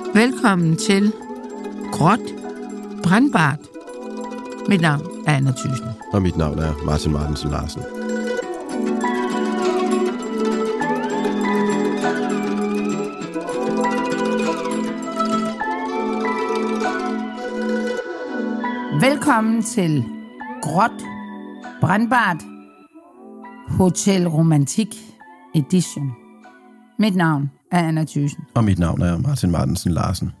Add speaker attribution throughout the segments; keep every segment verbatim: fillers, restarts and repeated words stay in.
Speaker 1: Velkommen til Gråt Brandbart. Mit navn er Anna Thyssen.
Speaker 2: Og mit navn er Martin Martensen Larsen.
Speaker 1: Velkommen til Gråt Brandbart Hotel Romantik Edition. Mit navn er Anna Thyssen.
Speaker 2: Og mit navn er Martin Martensen Larsen.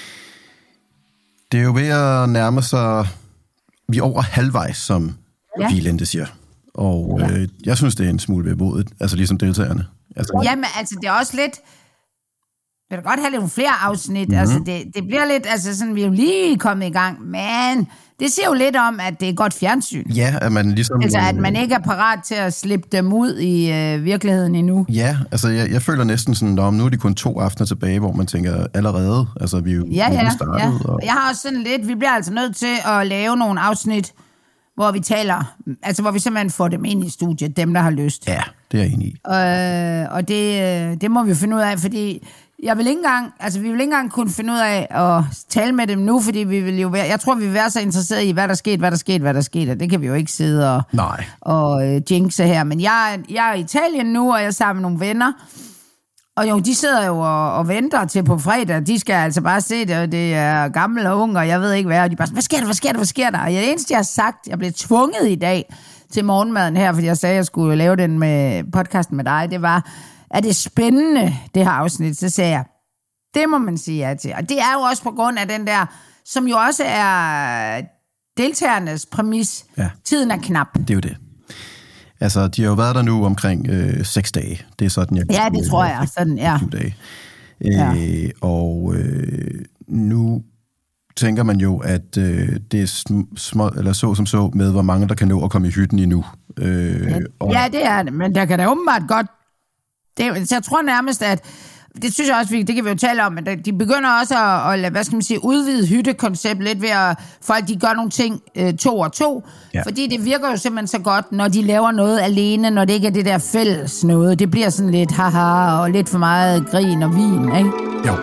Speaker 2: Det er jo ved at nærme sig, vi er over halvvejs, som ja. Vilende siger. Og ja. øh, jeg synes, det er en smule vemodigt, altså ligesom deltagerne. Altså,
Speaker 1: Jamen, altså, det er også lidt... Jeg vil godt have lidt flere afsnit. Mm-hmm. Altså, det, det bliver lidt... Altså, sådan, vi er jo lige kommet i gang, men det siger jo lidt om, at det er godt fjernsyn.
Speaker 2: Ja, at man ligesom...
Speaker 1: Altså, at man ikke er parat til at slippe dem ud i øh, virkeligheden endnu.
Speaker 2: Ja, altså, jeg, jeg føler næsten sådan, at nu er det kun to aftener tilbage, hvor man tænker allerede, altså, vi er jo
Speaker 1: ja, ja,
Speaker 2: startet.
Speaker 1: Ja,
Speaker 2: og...
Speaker 1: jeg har også sådan lidt... Vi bliver altså nødt til at lave nogle afsnit, hvor vi taler... Altså, hvor vi simpelthen får dem ind i studiet, dem, der har lyst.
Speaker 2: Ja, det er jeg enig i.
Speaker 1: Øh, og det, det må vi finde ud af, fordi... Jeg vil ikke engang, altså vi vil ikke engang kunne finde ud af at tale med dem nu, fordi vi vil jo være, jeg tror, vi vil være så interesserede i, hvad der skete, hvad der skete, hvad der skete, og det kan vi jo ikke sidde og,
Speaker 2: Nej.
Speaker 1: og uh, jinxe her. Men jeg, jeg er i Italien nu, og jeg er sammen med nogle venner, og jo, de sidder jo og, og venter til på fredag, de skal altså bare se det, og det er gamle og unge, og jeg ved ikke hvad, og de bare, hvad sker der, hvad sker der, hvad sker der? Og det eneste, jeg har sagt, jeg blev tvunget i dag til morgenmaden her, fordi jeg sagde, at jeg skulle lave den med podcasten med dig, det var, at det er spændende, det her afsnit, så sagde jeg, det må man sige ja til. Og det er jo også på grund af den der, som jo også er deltagernes præmis. Ja. Tiden er knap.
Speaker 2: Det er jo det. Altså, de har jo været der nu omkring øh, seks dage. Det er sådan, jeg...
Speaker 1: Ja, det tror jeg. Sådan, ja.
Speaker 2: Dage. Ja. Øh, og øh, nu tænker man jo, at øh, det er små, eller så som så med, hvor mange der kan nå at komme i hytten endnu. Øh,
Speaker 1: ja,
Speaker 2: og...
Speaker 1: ja, det er det. Men der kan da åbenbart godt... Det, så jeg tror nærmest, at... Det synes jeg også, det kan vi jo tale om, men de begynder også at, at hvad skal man sige, udvide hyttekoncept lidt ved at folk, de gør nogle ting øh, to og to, ja. Fordi det virker jo simpelthen så godt, når de laver noget alene, når det ikke er det der fælles noget. Det bliver sådan lidt haha og lidt for meget grin og vin, ikke?
Speaker 2: Jo.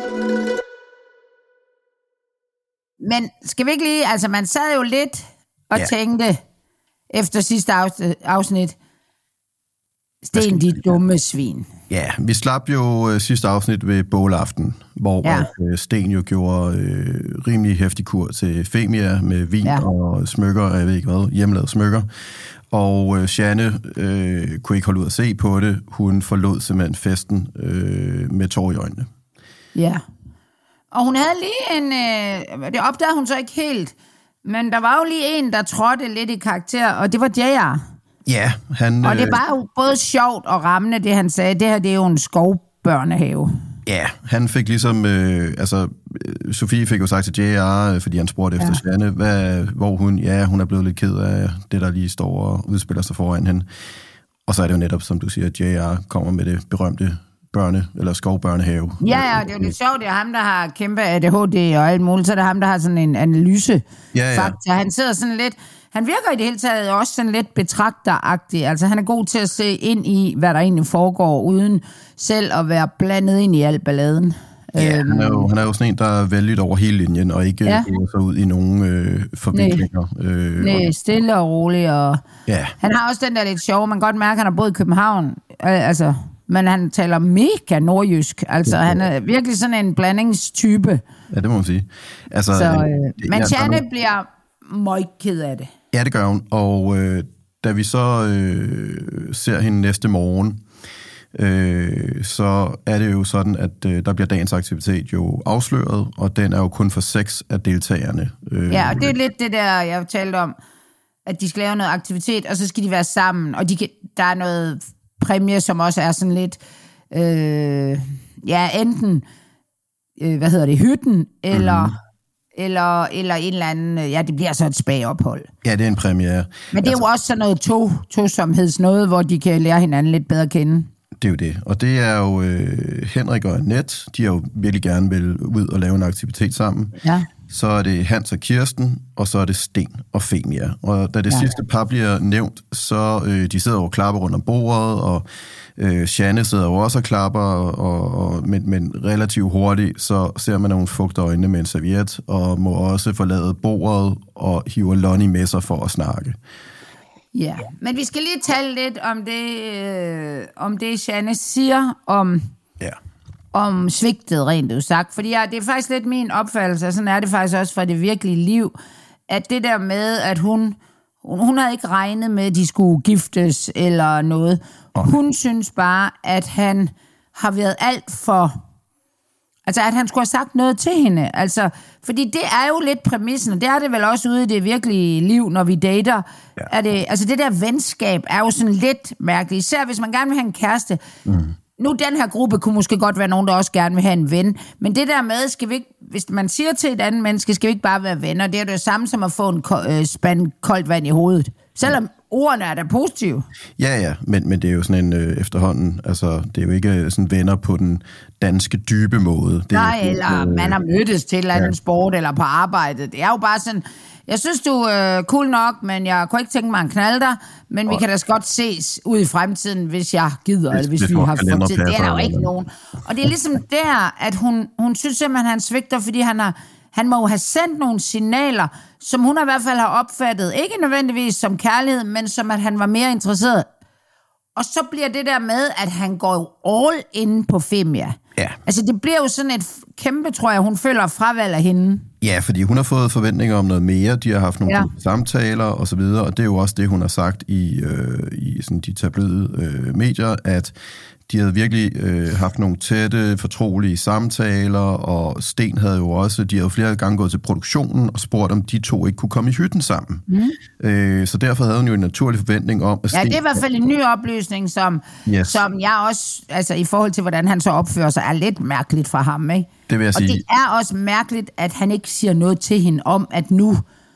Speaker 1: Men skal vi ikke lige, altså man sad jo lidt og ja. tænkte efter sidste afsnit, Sten, de dumme svin.
Speaker 2: Ja, vi slap jo øh, sidste afsnit ved bålaften, hvor ja. øh, Sten jo gjorde øh, rimelig heftig kur til Femia med vin ja. og smykker, og jeg ved ikke hvad, hjemmelavede smykker. Og øh, Jeanne øh, kunne ikke holde ud at se på det. Hun forlod simpelthen festen øh, med tår i øjnene.
Speaker 1: Ja, og hun havde lige en... Øh, det opdagede hun så ikke helt, men der var jo lige en, der trådte lidt i karakter, og det var J R.
Speaker 2: Ja, han...
Speaker 1: Og det var jo både sjovt og rammende, det han sagde. Det her, det er jo en skovbørnehave.
Speaker 2: Ja, han fik ligesom... Øh, altså, Sofie fik jo sagt til J R, fordi han spurgte ja. efter Jeanne, hvad, hvor hun... Ja, hun er blevet lidt ked af det, der lige står og udspiller sig foran hende. Og så er det jo netop, som du siger, at J R kommer med det berømte børne- eller skovbørnehave.
Speaker 1: Ja, ja, det er jo lidt sjovt. Det er ham, der har kæmpe A D H D og alt muligt. Så er det ham, der har sådan en analyse. Ja, ja. Fakta. Han sidder sådan lidt... Han virker i det hele taget også sådan lidt betragteragtig. Altså, han er god til at se ind i, hvad der egentlig foregår, uden selv at være blandet ind i al balladen.
Speaker 2: Ja, øhm. han, er jo, han er jo sådan en, der er vældigt over hele linjen, og ikke ja. går så ud i nogle øh, forviklinger. Øh,
Speaker 1: Nej, stille og roligt. Og
Speaker 2: ja. Han
Speaker 1: har også den der lidt sjov. Man kan godt mærke, at han har boet i København. Øh, altså, men han taler mega nordjysk. Altså, ja. Han er virkelig sådan en blandingstype.
Speaker 2: Ja, det må man sige. Altså,
Speaker 1: så, øh,
Speaker 2: øh,
Speaker 1: men
Speaker 2: ja,
Speaker 1: Jeanne nogle... bliver meget ked af det.
Speaker 2: Ja, det gør hun. Og øh, da vi så øh, ser hende næste morgen, øh, så er det jo sådan, at øh, der bliver dagens aktivitet jo afsløret, og den er jo kun for seks af deltagerne. Øh,
Speaker 1: ja, og det er lidt det der, jeg talte om, at de skal lave noget aktivitet, og så skal de være sammen, og de kan, der er noget præmie, som også er sådan lidt, øh, ja, enten, øh, hvad hedder det, hytten, eller... Mm-hmm. Eller, eller en eller anden, ja, det bliver så et spagophold.
Speaker 2: Ja, det er en premiere.
Speaker 1: Men det er altså, jo også sådan noget to, tosomheds noget, hvor de kan lære hinanden lidt bedre at kende.
Speaker 2: Det er jo det. Og det er jo øh, Henrik og Annette, de har jo virkelig gerne vil ud og lave en aktivitet sammen.
Speaker 1: Ja.
Speaker 2: så er det Hans og Kirsten, og så er det Sten og Femia. Og da det ja. sidste par bliver nævnt, så øh, de sidder jo og klapper rundt om bordet, og øh, Shanne sidder jo også og klapper, og, og, men, men relativt hurtigt, så ser man, at hun fugter øjnene med en serviet, og må også forlade bordet og hiver Lonnie med sig for at snakke.
Speaker 1: Ja, men vi skal lige tale lidt om det, øh, om det Shanne siger om... Ja. om svigtet, rent udsagt. Fordi ja, det er faktisk lidt min opfattelse, og sådan er det faktisk også fra det virkelige liv, at det der med, at hun, hun, hun havde ikke regnet med, at de skulle giftes eller noget. Okay. Hun synes bare, at han har været alt for... Altså, at han skulle have sagt noget til hende. Altså, fordi det er jo lidt præmissen, og det er det vel også ude i det virkelige liv, når vi dater. Ja. Er det, altså, det der venskab er jo sådan lidt mærkeligt. Især hvis man gerne vil have en kæreste... Mm. Nu, den her gruppe kunne måske godt være nogen, der også gerne vil have en ven. Men det der med, skal vi ikke, hvis man siger til et andet menneske, skal vi ikke bare være venner. Det er det samme som at få en øh, spand koldt vand i hovedet. Selvom ordene er da positive. Ja,
Speaker 2: ja, men, men det er jo sådan en øh, efterhånden, altså det er jo ikke sådan venner på den danske dybe måde. Det
Speaker 1: Nej,
Speaker 2: er,
Speaker 1: eller øh, man har mødtes til en eller anden ja. sport eller på arbejdet. Det er jo bare sådan... Jeg synes, du er øh, cool nok, men jeg kunne ikke tænke mig en knald dig, men og vi kan da godt ses ud i fremtiden, hvis jeg gider, hvis, eller hvis vi har fået tid. Det er der jo ikke nogen. Og det er ligesom der, at hun, hun synes simpelthen, at han svigter, fordi han, har, han må jo have sendt nogle signaler, som hun i hvert fald har opfattet, ikke nødvendigvis som kærlighed, men som at han var mere interesseret. Og så bliver det der med, at han går all in på Femia. Ja. Altså det bliver jo sådan et kæmpe, tror jeg, hun føler fravalg af hende.
Speaker 2: Ja, fordi hun har fået forventninger om noget mere. De har haft nogle ja. samtaler og så videre, og det er jo også det, hun har sagt i, øh, i sådan de tabloide øh, medier, at de havde virkelig øh, haft nogle tætte, fortrolige samtaler, og Sten havde jo også, de havde jo flere gange gået til produktionen og spurgt, om de to ikke kunne komme i hytten sammen. Mm. Øh, så derfor havde hun jo en naturlig forventning om, at Sten...
Speaker 1: Ja, det er i hvert fald en ny oplysning, som, yes. som jeg også, altså i forhold til, hvordan han så opfører sig, er lidt mærkeligt fra ham, ikke?
Speaker 2: Det vil jeg
Speaker 1: og
Speaker 2: sige.
Speaker 1: Og det er også mærkeligt, at han ikke siger noget til hende om, at nu...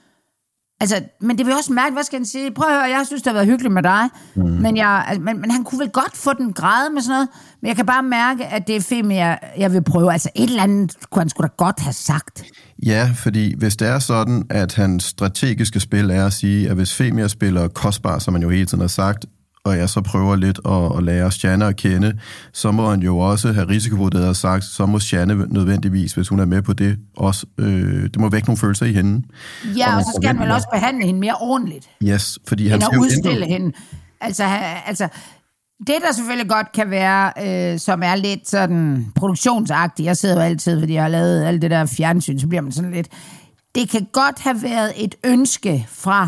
Speaker 1: Altså, men det vil også mærke, hvad skal han sige? Prøv at høre, jeg synes, det har været hyggeligt med dig, mm. men, jeg, altså, men, men han kunne vel godt få den græde med sådan noget, men jeg kan bare mærke, at det er Femia, jeg, jeg vil prøve. Altså, et eller andet kunne han sgu da godt have sagt.
Speaker 2: Ja, fordi hvis det er sådan, at hans strategiske spil er at sige, at hvis Femia spiller kostbar, som man jo hele tiden har sagt, og jeg så prøver lidt at, at lære Shanne at kende, så må han jo også have risikovurderet og sagt, så må Shanne nødvendigvis, hvis hun er med på det, også, øh, det må vække nogle følelser i hende.
Speaker 1: Ja, og, og så skal han vel også behandle hende mere ordentligt.
Speaker 2: Yes, fordi han
Speaker 1: skal jo udstille hende. Altså, altså, det der selvfølgelig godt kan være, øh, som er lidt sådan produktionsagtigt, jeg sidder jo altid, fordi jeg har lavet alt det der fjernsyn, så bliver man sådan lidt, det kan godt have været et ønske fra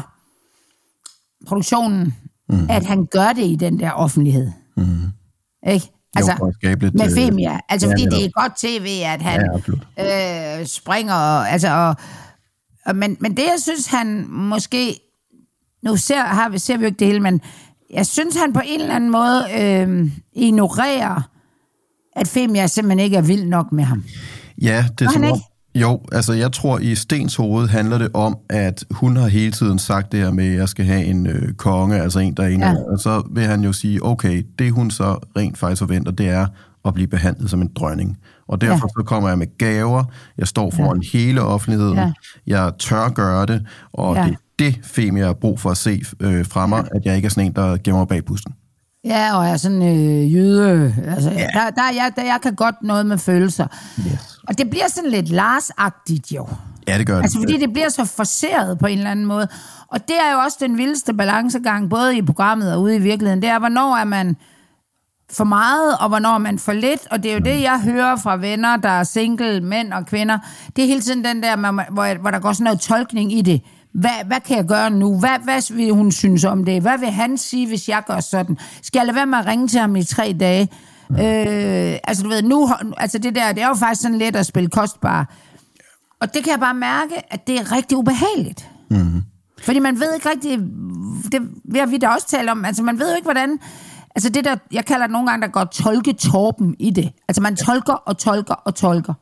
Speaker 1: produktionen, Mm. at han gør det i den der offentlighed. Mm. Ikke? Altså,
Speaker 2: jo, lidt,
Speaker 1: med Femia. Altså, ja, fordi det er godt tv, at han ja, øh, springer. Og, altså, og, og, men, men det, jeg synes, han måske... Nu ser, har vi, ser vi jo ikke det hele, men jeg synes, han på en eller anden måde øh, ignorerer, at Femia simpelthen ikke er vild nok med ham.
Speaker 2: Ja, det er sådan. Jo, altså jeg tror, i Stens hoved handler det om, at hun har hele tiden sagt det her med, at jeg skal have en øh, konge, altså en, der er en ja. Og så vil han jo sige, okay, det hun så rent faktisk forventer, det er at blive behandlet som en dronning. Og derfor ja. så kommer jeg med gaver, jeg står foran ja. hele offentligheden, ja. jeg tør gøre det, og ja. det er det, Femia har brug for at se øh, fra mig, at jeg ikke er sådan en, der gemmer bag pusten.
Speaker 1: Ja, og er sådan øh, jøde. Altså, ja. der, der, jeg, der, jeg kan godt noget med følelser. Yes. Og det bliver sådan lidt Lars-agtigt jo.
Speaker 2: Ja, det gør det.
Speaker 1: Altså, fordi det bliver så forceret på en eller anden måde. Og det er jo også den vildeste balancegang, både i programmet og ude i virkeligheden. Det er, hvornår er man for meget, og hvornår er man for lidt. Og det er jo det, jeg hører fra venner, der er single, mænd og kvinder. Det er hele tiden den der, hvor, hvor der går sådan noget tolkning i det. Hvad, hvad kan jeg gøre nu? Hvad, hvad vil hun synes om det? Hvad vil han sige, hvis jeg gør sådan? Skal jeg lade være med at ringe til ham i tre dage? Mm. Øh, altså du ved, nu, altså det der, det er jo faktisk sådan let at spille kostbar. Og det kan jeg bare mærke, at det er rigtig ubehageligt. Mm. Fordi man ved ikke rigtig, det har vi da også talt om, altså man ved jo ikke, hvordan, altså det der, jeg kalder det nogle gange, der går tolketorpen i det. Altså man tolker og tolker og tolker.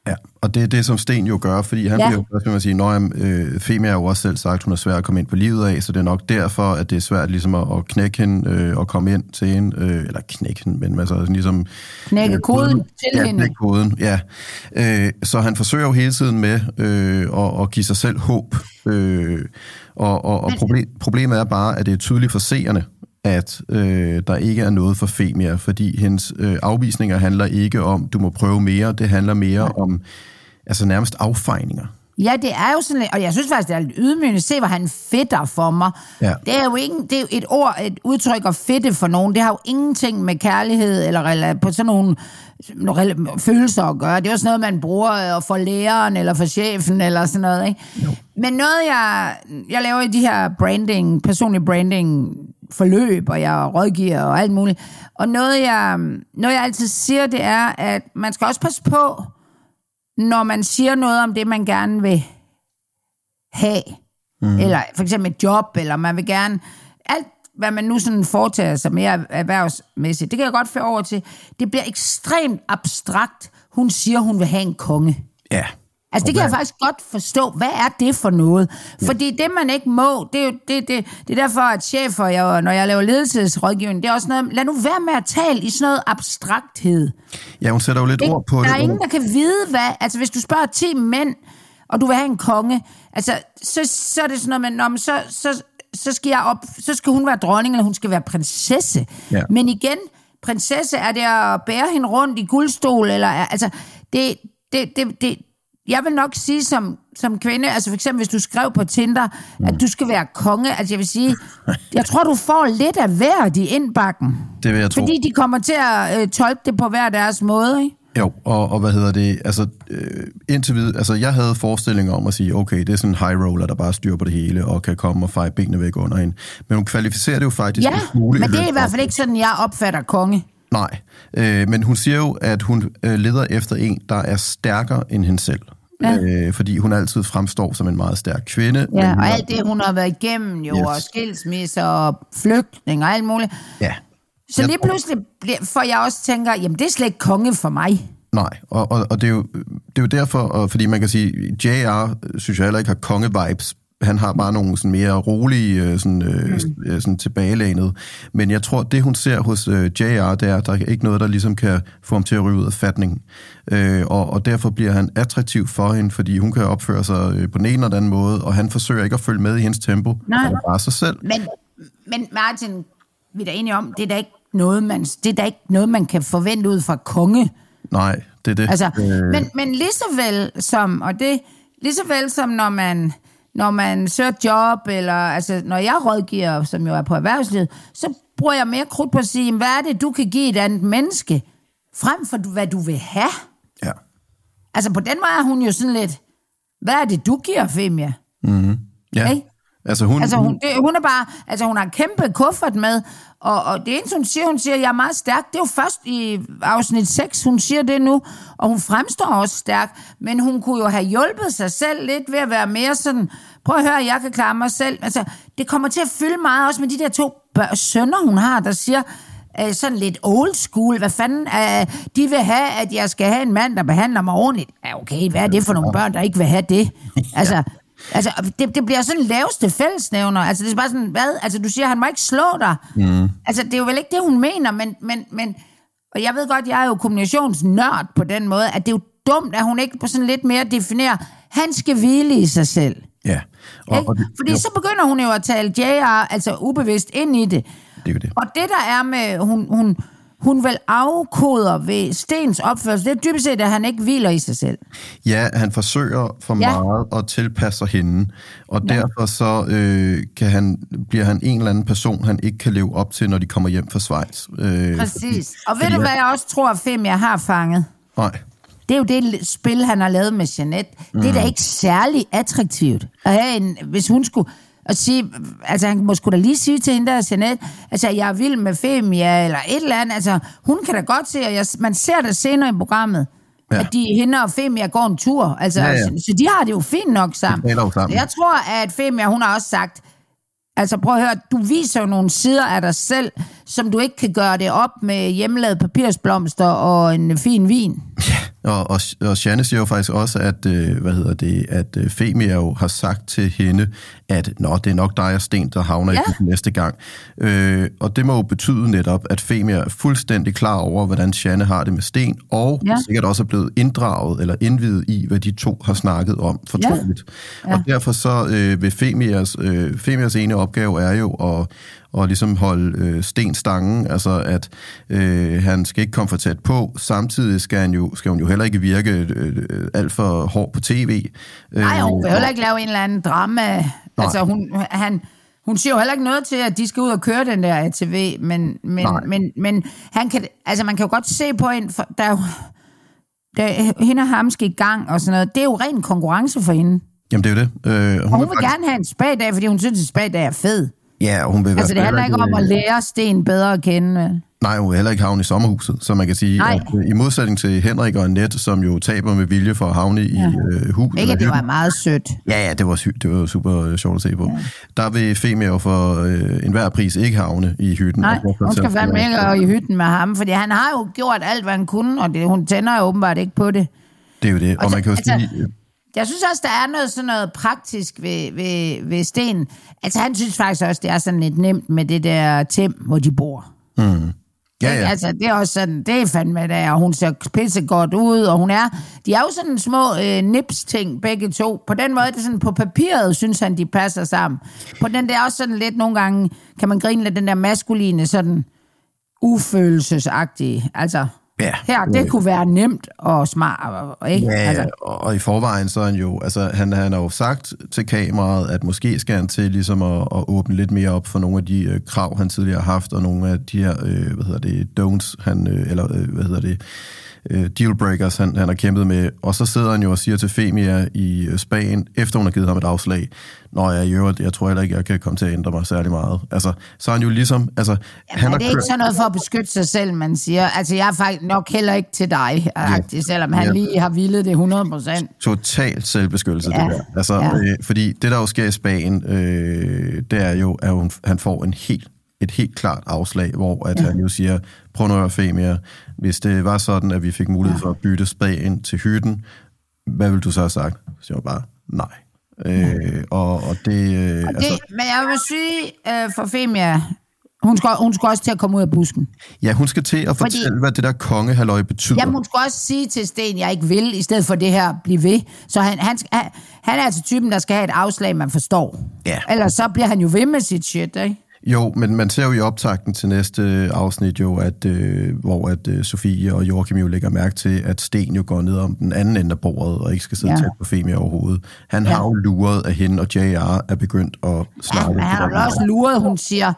Speaker 2: Ja, og det er det, som Sten jo gør, fordi han ja. bliver jo først med at sige, at øh, Femia har jo også selv sagt, at hun er svær at komme ind på livet af, så det er nok derfor, at det er svært ligesom at, at knække hende øh, og komme ind til hende, øh, eller knække hende, men altså ligesom...
Speaker 1: Knække koden øh, til
Speaker 2: ja,
Speaker 1: hende.
Speaker 2: knække koden, ja. Øh, så han forsøger jo hele tiden med øh, at, at give sig selv håb, øh, og, og, og problem, problemet er bare, at det er tydeligt for seerne, at øh, der ikke er noget for Femia, fordi hendes øh, afvisninger handler ikke om, du må prøve mere, det handler mere ja. om altså nærmest affejninger.
Speaker 1: Ja, det er jo sådan, og jeg synes faktisk, det er lidt ydmygende. Se, hvor han fedter for mig. Ja. Det er jo ikke, det er jo et ord, et udtryk at fedte for nogen. Det har jo ingenting med kærlighed eller på sådan nogle, nogle følelser at gøre. Det er jo sådan noget, man bruger for læreren eller for chefen eller sådan noget, ikke? Jo. Men noget, jeg, jeg laver i de her branding, personlig branding forløb, og jeg rådgiver og alt muligt. Og noget jeg, noget, jeg altid siger, det er, at man skal også passe på, når man siger noget om det, man gerne vil have. Mm. Eller for eksempel et job, eller man vil gerne... Alt, hvad man nu sådan foretager sig mere erhvervsmæssigt, det kan jeg godt føre over til. Det bliver ekstremt abstrakt. Hun siger, hun vil have en konge.
Speaker 2: Ja.
Speaker 1: Altså, det kan jeg faktisk godt forstå. Hvad er det for noget? Ja. Fordi det, man ikke må, det er jo det, det, det er derfor, at chefer, jeg, når jeg laver ledelsesrådgivning, det er også noget, lad nu være med at tale i sådan noget abstrakthed.
Speaker 2: Ja, hun sætter jo lidt
Speaker 1: ikke?
Speaker 2: ord på
Speaker 1: der
Speaker 2: det.
Speaker 1: Der er ingen, der kan vide, hvad... Altså, hvis du spørger ti mænd, og du vil have en konge, altså, så, så er det sådan noget, men, så, så, så, skal jeg op, så skal hun være dronning, eller hun skal være prinsesse. Ja. Men igen, prinsesse, er det at bære hende rundt i guldstol, eller... Altså, det... det, det, det jeg vil nok sige som, som kvinde, altså for eksempel hvis du skrev på Tinder, mm. at du skal være konge, altså jeg vil sige, jeg tror du får lidt af hvert i indbakken.
Speaker 2: Det vil jeg tro.
Speaker 1: Fordi de kommer til at øh, tolke det på hver deres måde, ikke?
Speaker 2: Jo, og, og hvad hedder det, altså øh, indtil videre, altså jeg havde forestillinger om at sige, okay, det er sådan en high roller, der bare styrer på det hele, og kan komme og feje benene væk under hende. Men hun kvalificerer det jo faktisk
Speaker 1: ja, en smule. Men det er i hvert fald ikke sådan, jeg opfatter konge.
Speaker 2: Nej, øh, men hun siger jo, at hun øh, leder efter en, der er stærkere end hende selv. Ja. Øh, fordi hun altid fremstår som en meget stærk kvinde.
Speaker 1: Ja, og alt det, hun har været igennem jo, yes. og skilsmisser og flygtning og alt muligt. Ja. Så lige pludselig får jeg også tænker, jamen det er slet ikke konge for mig.
Speaker 2: Nej, og, og, og det, er jo, det er jo derfor, og fordi man kan sige, J R synes jeg heller ikke har konge-vibes. Han har bare nogle sådan mere rolige, sådan, øh, mm. sådan tilbagelænet. Men jeg tror, det hun ser hos øh, J R, det er, at der er ikke noget, der ligesom kan få ham til at ryge ud af fatning. Øh, og, og derfor bliver han attraktiv for hende, fordi hun kan opføre sig øh, på den ene eller anden måde, og han forsøger ikke at følge med i hendes tempo. Nej. Og bare sig selv.
Speaker 1: Men, men Martin, vi er da enige om, det er da ikke noget, man, det er da ikke noget, man kan forvente ud fra konge.
Speaker 2: Nej, det er det.
Speaker 1: Altså, øh... men, men lige så vel som, og det lige så vel som når man... Når man søger job, eller altså, når jeg rådgiver, som jo er på erhvervslivet, så bruger jeg mere krudt på at sige, hvad er det, du kan give et andet menneske, frem for hvad du vil have.
Speaker 2: Ja.
Speaker 1: Altså på den måde er hun jo sådan lidt, hvad er det, du giver, Femia?
Speaker 2: Mhm. Ja. Okay?
Speaker 1: Altså hun, altså hun, det, hun er bare, altså hun har en kæmpe kuffert med, og, og det eneste hun siger, hun siger, jeg er meget stærk. Det er jo først i afsnit seks, hun siger det nu, og hun fremstår også stærk, men hun kunne jo have hjulpet sig selv lidt ved at være mere sådan, prøv at høre, jeg kan klare mig selv. Altså, det kommer til at fylde meget også med de der to bør- sønner, hun har, der siger, øh, sådan lidt old school, hvad fanden, øh, de vil have, at jeg skal have en mand, der behandler mig ordentligt. Ja, okay, hvad er det for nogle børn, der ikke vil have det? Altså, Altså, det, det bliver sådan laveste fællesnævner. Altså, det er bare sådan, hvad? Altså, du siger, han må ikke slå dig. Mm. Altså, det er jo vel ikke det, hun mener, men, men, men... Og jeg ved godt, jeg er jo kommunikationsnørd på den måde, at det er jo dumt, at hun ikke på sådan lidt mere definerer, han skal hvile i sig selv.
Speaker 2: Ja. Og, og det,
Speaker 1: Fordi jo. Så begynder hun jo at tale J R, altså ubevidst ind i det.
Speaker 2: Det er det.
Speaker 1: Og det, der er med... Hun, hun, hun vel afkoder ved Stens opførsel. Det er dybest set, at han ikke hviler i sig selv.
Speaker 2: Ja, han forsøger for ja. meget at tilpasse hende, og ja. derfor så øh, kan han, bliver han en eller anden person, han ikke kan leve op til, når de kommer hjem fra Schweiz. Øh,
Speaker 1: Præcis. Fordi, og ved du, hvad jeg også tror, at Femia har fanget?
Speaker 2: Nej.
Speaker 1: Det er jo det spil, han har lavet med Jeanette. Mm. Det er da ikke særlig attraktivt at have en, hvis hun skulle... Og sige, altså han må sgu da lige sige til hende der, Jeanette, altså jeg er vild med Femia, eller et eller andet, altså hun kan da godt se, og jeg, man ser det senere i programmet, ja. At de, hende og Femia går en tur, altså, ja, ja. Så de har det jo fint nok sammen. sammen. Jeg tror, at Femia, hun har også sagt, altså prøv at høre, du viser jo nogle sider af dig selv, som du ikke kan gøre det op med hjemmelavede papirsblomster og en fin vin.
Speaker 2: Ja, og, og, og Shanne siger jo faktisk også, at, øh, hvad hedder det, at øh, Femia jo har sagt til hende, at nå, det er nok dig og Sten, der havner ja. i den næste gang. Øh, og det må jo betyde netop, at Femia er fuldstændig klar over, hvordan Shanne har det med Sten, og ja. sikkert også er blevet inddraget eller indvidet i, hvad de to har snakket om fortroligt. Ja. Ja. Og derfor så øh, vil Femias, øh, Femias ene opgave er jo at og ligesom holde øh, Sten stangen, altså at øh, han skal ikke komme for tæt på. Samtidig skal, han jo, skal hun jo heller ikke virke øh, alt for hård på tv.
Speaker 1: Nej, hun vil heller ikke lave en eller anden drama. Nej. Altså hun, han, hun siger jo heller ikke noget til, at de skal ud og køre den der A T V, men, men, men, men han kan, altså man kan jo godt se på en, for, der, der hende og ham skal i gang og sådan noget. Det er jo ren konkurrence for hende.
Speaker 2: Jamen det er jo det. Øh, hun,
Speaker 1: og hun vil faktisk gerne have en spa-dag, fordi hun synes, at spa-dag er fed.
Speaker 2: Ja, hun vil
Speaker 1: altså det handler ikke om at lære Sten bedre at kende.
Speaker 2: Nej, hun vil heller ikke havne i sommerhuset, så man kan sige, at i modsætning til Henrik og Annette, som jo taber med vilje for at havne ja. i øh, huset.
Speaker 1: Ikke, det var meget sødt.
Speaker 2: Ja, ja, det var, det var super sjovt at se på. Ja. Der vil Femia jo for øh, enhver pris ikke havne i hytten.
Speaker 1: Nej, hun skal fandme ikke i hytten med ham, fordi han har jo gjort alt, hvad han kunne, og det, hun tænder jo åbenbart ikke på det.
Speaker 2: Det er jo det, og, og så, man kan jo altså, sige...
Speaker 1: Jeg synes også, der er noget sådan noget praktisk ved, ved, ved Sten. Altså, han synes faktisk også, det er sådan lidt nemt med det der Tim, hvor de bor.
Speaker 2: Mm. Ja, ja.
Speaker 1: Altså, det er også sådan, det er fandme der, og hun ser pisse godt ud, og hun er, de er jo sådan små øh, nips-ting, begge to. På den måde, det er sådan, på papiret, synes han, de passer sammen. På den der også sådan lidt, nogle gange, kan man grine lidt den der maskuline, sådan ufølelsesagtige, altså... Ja, her, det kunne være nemt og smart, ikke?
Speaker 2: Ja,
Speaker 1: altså.
Speaker 2: og i forvejen så er han jo, altså han, han har jo sagt til kameraet, at måske skal han til ligesom at, at åbne lidt mere op for nogle af de øh, krav, han tidligere har haft, og nogle af de her, øh, hvad hedder det, don'ts, han, øh, eller øh, hvad hedder det, øh, dealbreakers, han, han har kæmpet med. Og så sidder han jo og siger til Femia i øh, Spanien, efter hun har givet ham et afslag, nå ja, i øvrigt, jeg tror heller ikke, jeg kan komme til at ændre mig særlig meget. Altså, så er han jo ligesom... Altså,
Speaker 1: jamen, han er det ikke sådan noget for at beskytte sig selv, man siger? Altså, jeg er faktisk nok heller ikke til dig, ja. selvom han ja. lige har villet det hundrede procent.
Speaker 2: Totalt selvbeskyttelse, ja. det der. Altså, ja. øh, fordi det, der jo sker i Spanien, øh, det er jo, at hun, han får en helt, et helt klart afslag, hvor at ja. han jo siger, prøv nu at høre, Femia, hvis det var sådan, at vi fik mulighed for at bytte Spanien til hytten, hvad ville du så have sagt? Så jeg var bare, nej. Øh, og, og det, øh,
Speaker 1: og det altså, men jeg vil sige øh, for Femia, hun skal, hun skal også til at komme ud af busken.
Speaker 2: Ja, hun skal til at fortælle, fordi, hvad det der kongehalløj betyder.
Speaker 1: Jamen, hun skal også sige til Sten, jeg ikke vil, i stedet for det her blive ved. Så han, han, han, han er altså typen, der skal have et afslag, man forstår.
Speaker 2: Ja.
Speaker 1: Ellers så bliver han jo ved med sit shit, ikke?
Speaker 2: Jo, men man ser jo i optakten til næste afsnit jo, at, øh, hvor at øh, Sofie og Joachim jo lægger mærke til, at Sten jo går ned om den anden ende af bordet, og ikke skal sidde ja. tæt på Femia overhovedet. Han ja. har jo luret, at hende og J R er begyndt at snakke. Ja,
Speaker 1: men han har jo også luret, hun siger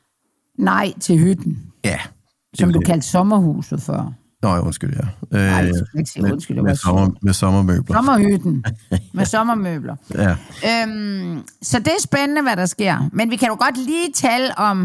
Speaker 1: nej til hytten.
Speaker 2: Ja.
Speaker 1: Som du kaldte sommerhuset før.
Speaker 2: Nå, undskyld, ja.
Speaker 1: Nej, jeg skal ikke sige undskyld.
Speaker 2: Med, med, sommer, med sommermøbler.
Speaker 1: Sommerhytten. Med sommermøbler.
Speaker 2: Ja.
Speaker 1: Øhm, så det er spændende, hvad der sker. Men vi kan jo godt lige tale om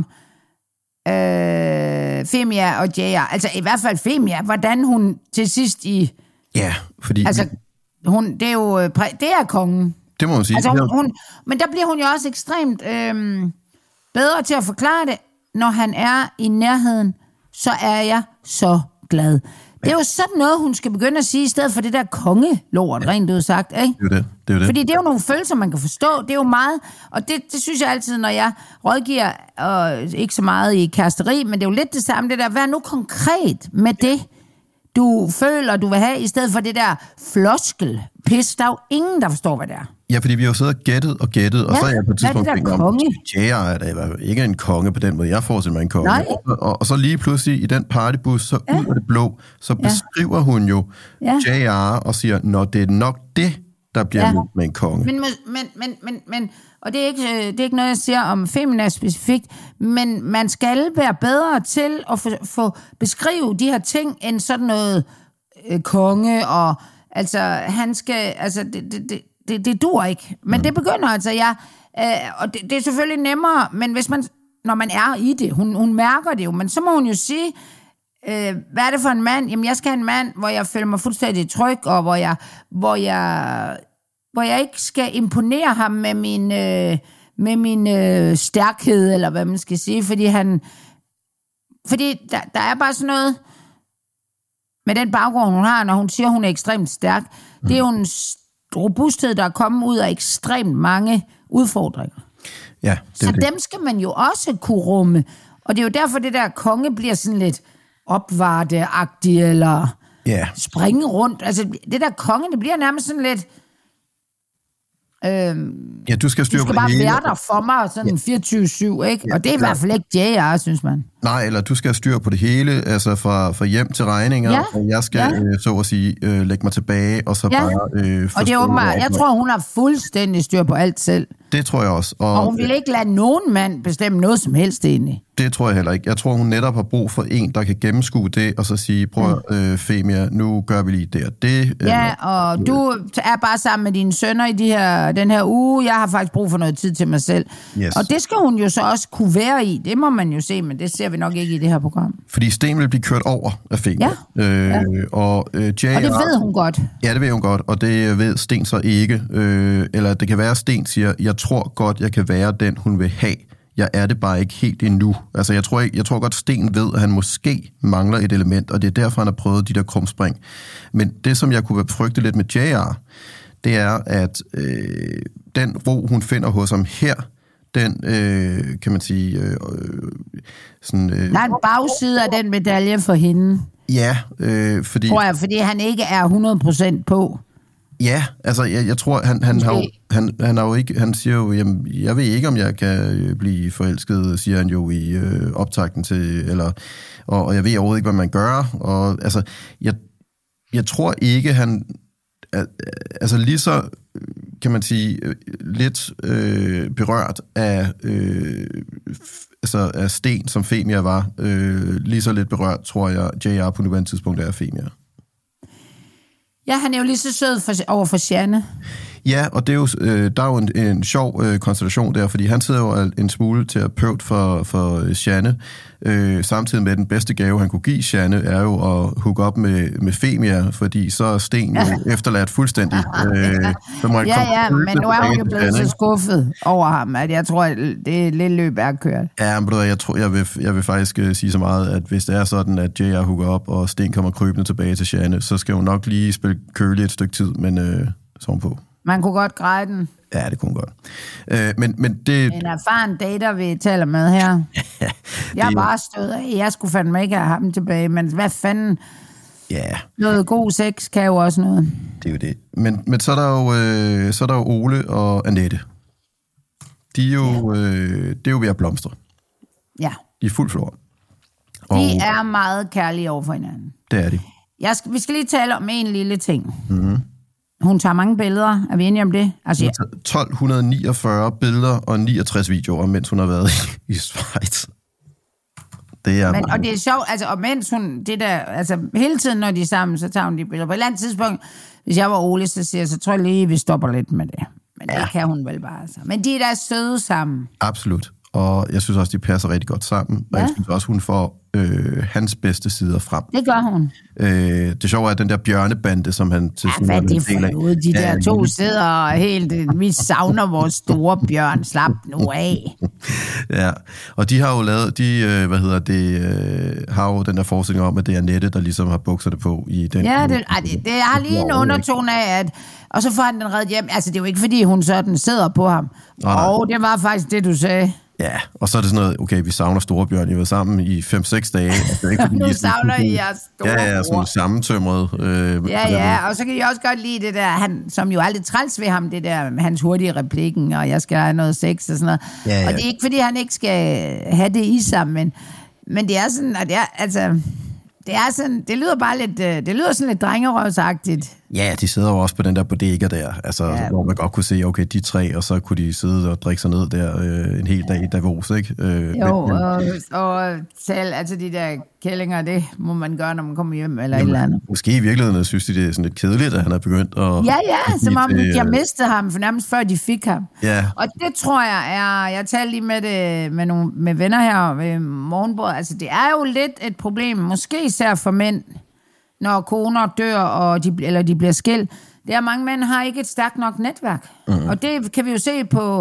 Speaker 1: øh, Femia og J R. Altså i hvert fald Femia, hvordan hun til sidst i...
Speaker 2: Ja, fordi...
Speaker 1: Altså, hun, det er jo... Det er kongen.
Speaker 2: Det må man sige.
Speaker 1: Altså, hun, hun, men der bliver hun jo også ekstremt øh, bedre til at forklare det, når han er i nærheden, så er jeg så glad. Det er jo sådan noget, hun skal begynde at sige, i stedet for det der kongelort, ja. rent ud sagt, ikke?
Speaker 2: Det er det. Det er det.
Speaker 1: Fordi det er jo nogle følelser, man kan forstå. Det er jo meget, og det, det synes jeg altid, når jeg rådgiver, og ikke så meget i kæresteri, men det er jo lidt det samme, det der, vær nu konkret med det, du føler, du vil have, i stedet for det der floskel. Pis, der er jo ingen, der forstår, hvad det er.
Speaker 2: Ja, fordi vi har jo siddet og gættet og gættet, og ja, så er jeg på et tidspunkt tænkt om, J R er da ikke en konge på den måde. Jeg får simpelthen en konge. Og, og, og så lige pludselig i den partybus, så ja. ud af det blå, så beskriver ja. hun jo ja. J R og siger, når det er nok det, der bliver ja. med en konge.
Speaker 1: Men, men, men, men, men og det er, ikke, det er ikke noget, jeg siger om Femina specifikt, men man skal være bedre til at få, få beskrive de her ting, end sådan noget øh, konge, og altså, han skal, altså, det, det, det, det, det dur ikke. Men mm. det begynder altså, ja, øh, og det, det er selvfølgelig nemmere, men hvis man, når man er i det, hun, hun mærker det jo, men så må hun jo sige, øh, hvad er det for en mand? Jamen, jeg skal have en mand, hvor jeg føler mig fuldstændig tryg, og hvor jeg, hvor jeg, hvor jeg ikke skal imponere ham med min, øh, med min øh, stærkhed, eller hvad man skal sige, fordi han, fordi der, der er bare sådan noget, med den baggrund, hun har, når hun siger, hun er ekstremt stærk, mm. det er jo en robusthed, der er kommet ud af ekstremt mange udfordringer.
Speaker 2: Ja, det
Speaker 1: så
Speaker 2: det.
Speaker 1: dem skal man jo også kunne rumme. Og det er jo derfor, det der konge bliver sådan lidt opvarteagtigt, eller
Speaker 2: yeah.
Speaker 1: springe rundt. Altså, det der konge, det bliver nærmest sådan lidt... Øhm,
Speaker 2: ja, du skal, styre
Speaker 1: du skal
Speaker 2: på
Speaker 1: bare
Speaker 2: hele.
Speaker 1: være der for mig, sådan ja. fireogtyve syv, ikke?
Speaker 2: Ja,
Speaker 1: og det er i hvert fald ikke J R, synes man.
Speaker 2: Nej, eller du skal styre på det hele, altså fra, fra hjem til regninger,
Speaker 1: ja.
Speaker 2: og jeg skal, ja. øh, så at sige, øh, lægge mig tilbage, og så
Speaker 1: ja.
Speaker 2: bare øh,
Speaker 1: og det er åbenbart, jeg tror, hun har fuldstændig styr på alt selv.
Speaker 2: Det tror jeg også.
Speaker 1: Og, og hun vil ikke lade nogen mand bestemme noget som helst egentlig.
Speaker 2: Det tror jeg heller ikke. Jeg tror, hun netop har brug for en, der kan gennemskue det, og så sige, prøv mm. øh, Femia, nu gør vi lige det og det.
Speaker 1: Ja,
Speaker 2: eller,
Speaker 1: og du er bare sammen med dine sønner i de her, den her uge. Jeg har faktisk brug for noget tid til mig selv.
Speaker 2: Yes.
Speaker 1: Og det skal hun jo så også kunne være i. Det må man jo se, men det ser vi nok ikke i det her program.
Speaker 2: Fordi Sten vil blive kørt over af Femia.
Speaker 1: Ja.
Speaker 2: Øh,
Speaker 1: ja.
Speaker 2: Og, øh, J R,
Speaker 1: og det ved hun godt.
Speaker 2: Ja, det ved hun godt, og det ved Sten så ikke. Øh, eller det kan være, at Sten siger, jeg tror godt, jeg kan være den, hun vil have. Jeg er det bare ikke helt endnu. Altså, jeg tror, ikke, jeg tror godt, Sten ved, at han måske mangler et element, og det er derfor, han har prøvet de der krumspring. Men det, som jeg kunne frygte lidt med J R, det er, at øh, den ro, hun finder hos ham her, den, øh, kan man sige... Øh, sådan, øh,
Speaker 1: der er en bagside af den medalje for hende.
Speaker 2: Ja, øh, fordi...
Speaker 1: Tror jeg, fordi han ikke er hundrede procent på.
Speaker 2: Ja, altså jeg, jeg tror han han har jo, han han har jo ikke han siger jo jamen, jeg ved ikke om jeg kan blive forelsket, siger han jo i øh, optakten til eller og, og jeg ved overhovedet ikke hvad man gør, og altså jeg jeg tror ikke han altså lige så kan man sige lidt øh, berørt af øh, altså af Sten som Femia var, øh, lige så lidt berørt tror jeg J R på nuværende tidspunkt er af Femia.
Speaker 1: Ja, han er jo lige så sød for, over for Jeanne.
Speaker 2: Ja, og det er jo, øh, der er jo en, en sjov øh, konstellation der, fordi han sidder jo en smule terapeut for, for Jeanne, øh, samtidig med den bedste gave, han kunne give Jeanne, er jo at hooke op med, med Femia, fordi så er Sten jo ja. efterladt fuldstændig. Øh, så må
Speaker 1: ja, ja, men nu er hun jo blevet så skuffet over ham, at jeg tror, at det lille løb er kørt.
Speaker 2: Ja, men jeg tror, jeg vil, jeg vil faktisk uh, sige så meget, at hvis det er sådan, at J R hooker op, og Sten kommer krybende tilbage til Jeanne, så skal hun nok lige spille kølig et stykke tid, men øh, så hun på.
Speaker 1: Man kunne godt greje den.
Speaker 2: Ja, det kunne godt. Øh, men, men det...
Speaker 1: En erfaren dater, vi taler med her. Jeg er bare stået af. Jeg skulle fandme ikke have ham tilbage, men hvad fanden...
Speaker 2: Ja.
Speaker 1: Noget god sex kan jo også noget.
Speaker 2: Det er jo det. Men, men så, er der jo, øh, så er der jo Ole og Annette. De er jo, ja. øh, det er jo ved at blomstre.
Speaker 1: Ja.
Speaker 2: De er fuld flor.
Speaker 1: De og er meget kærlige over for hinanden.
Speaker 2: Det er de.
Speaker 1: Jeg skal, vi skal lige tale om en lille ting.
Speaker 2: Mhm.
Speaker 1: Hun tager mange billeder. Er vi enige om det? Altså,
Speaker 2: hun har taget tolv niogfyrre billeder og niogtres videoer, mens hun har været i, i Schweiz. Det er
Speaker 1: Men, og det er sjovt, altså, og mens hun, det der, altså, hele tiden, når de er sammen, så tager hun de billeder. På et eller andet tidspunkt, hvis jeg var Ole, så siger jeg, så tror jeg lige, vi stopper lidt med det. Men ja. Det kan hun vel bare. Så. Men de er da søde sammen.
Speaker 2: Absolut. Og jeg synes også, de passer rigtig godt sammen. Ja. Og jeg synes også, hun får øh, hans bedste sider frem.
Speaker 1: Det gør hun.
Speaker 2: Øh, det sjove er, at den der bjørnebande, som han til
Speaker 1: ja, hvad er det for ud? De der ja, to sidder helt... Vi savner vores store bjørn. Slap nu af.
Speaker 2: Ja, og de har jo lavet... De, øh, hvad hedder det... Øh, har jo den der forestilling om, at det er Annette, der ligesom har bukserne på i den...
Speaker 1: Ja, det, ej, det, det har lige en undertone af, at... Og så får han den reddet hjem. Altså, det er jo ikke, fordi hun sådan sidder på ham. Og det var faktisk det, du sagde.
Speaker 2: Ja, og så er det sådan noget, okay, vi savner Storebjørn, I var sammen i fem seks dage. Altså, ikke,
Speaker 1: nu I savner I jeres store
Speaker 2: Ja, ja, sådan sammentømret. Øh,
Speaker 1: ja, ja, og så kan de også godt lide det der, han, som jo aldrig træls ved ham, det der, hans hurtige replikken, og jeg skal have noget sex og sådan noget. Ja, ja. Og det er ikke, fordi han ikke skal have det i sig, men, men det er sådan, at det er, altså... Det er sådan, det lyder bare lidt, det lyder sådan lidt drengerøvsagtigt.
Speaker 2: Ja, de sidder jo også på den der bodega der, altså, ja. Hvor man godt kunne se, okay, de tre, og så kunne de sidde og drikke sig ned der øh, en hel dag i Davos, ikke? Øh,
Speaker 1: jo, men, og, og tale, altså de der kællinger, det må man gøre, når man kommer hjem, eller jamen, et eller andet.
Speaker 2: Måske i virkeligheden synes de, det er sådan lidt kedeligt, at han er begyndt at...
Speaker 1: Ja, ja, som om de har mistet ham, for nærmest før de fik ham.
Speaker 2: Ja.
Speaker 1: Og det tror jeg er, jeg talte lige med, det, med nogle med venner her ved morgenbordet, altså det er jo lidt et problem, måske især for mænd, når koner dør, og de, eller de bliver skilt. Det er, mange mænd har ikke et stærkt nok netværk. Mm. Og det kan vi jo se på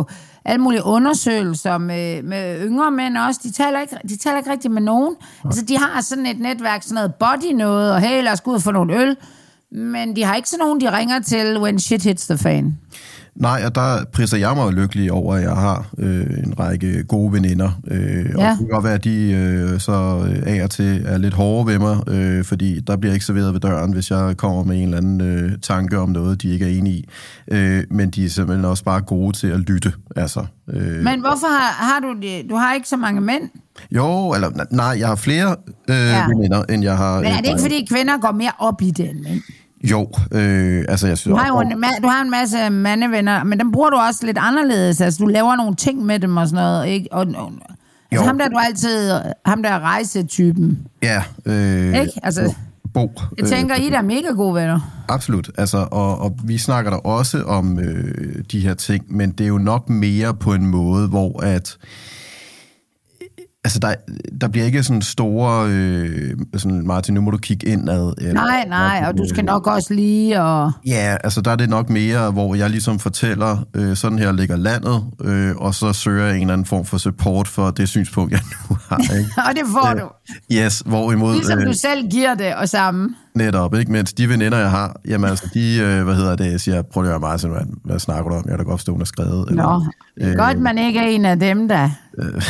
Speaker 1: alle mulige undersøgelser med, med yngre mænd også. De taler ikke, de taler ikke rigtig med nogen. Ja. Altså, de har sådan et netværk, sådan noget body noget, og hey, lad os gå ud og få nogle øl. Men de har ikke sådan nogen, de ringer til, when shit hits the fan.
Speaker 2: Nej, og der priser jeg mig lykkelig over, at jeg har øh, en række gode veninder. Øh, ja. Og det kan godt være, at de øh, så af og til er lidt hårde ved mig, øh, fordi der bliver ikke serveret ved døren, hvis jeg kommer med en eller anden øh, tanke om noget, de ikke er enige i. Øh, men de er simpelthen også bare gode til at lytte. Altså, øh,
Speaker 1: men hvorfor har, har du det? Du har ikke så mange mænd?
Speaker 2: Jo, eller nej, jeg har flere øh, ja. veninder, end jeg har...
Speaker 1: Men er det ikke, fordi kvinder går mere op i det, men?
Speaker 2: Jo, øh, altså jeg synes...
Speaker 1: Du har jo en, du har en masse mandevenner, men dem bruger du også lidt anderledes. Altså, du laver nogle ting med dem og sådan noget, ikke? Og, og, altså, ham der, du altid... Ham der rejsetypen.
Speaker 2: Ja. Øh,
Speaker 1: ikke? Altså...
Speaker 2: Bo.
Speaker 1: Jeg tænker, I er mega gode venner.
Speaker 2: Absolut, altså, og, og vi snakker der også om øh, de her ting, men det er jo nok mere på en måde, hvor at... Altså, der, der bliver ikke sådan store, øh, sådan, Martin, nu må du kigge indad. Eller,
Speaker 1: nej, nej, og du skal nok også lige, og...
Speaker 2: Ja, altså, der er det nok mere, hvor jeg ligesom fortæller, øh, sådan her ligger landet, øh, og så søger jeg en eller anden form for support for det synspunkt, jeg nu har, ikke?
Speaker 1: Og det får
Speaker 2: øh,
Speaker 1: du.
Speaker 2: Yes, hvorimod...
Speaker 1: Ligesom
Speaker 2: øh,
Speaker 1: du selv giver det, og sammen.
Speaker 2: Netop, ikke? Mens de veninder, jeg har, jamen altså, de, øh, hvad hedder det, siger, prøv at høre mig, hvad, hvad snakker du om? Jeg er da godt stående og skrevet.
Speaker 1: Nå, eller, øh, godt, man ikke er en af dem, der...
Speaker 2: Øh,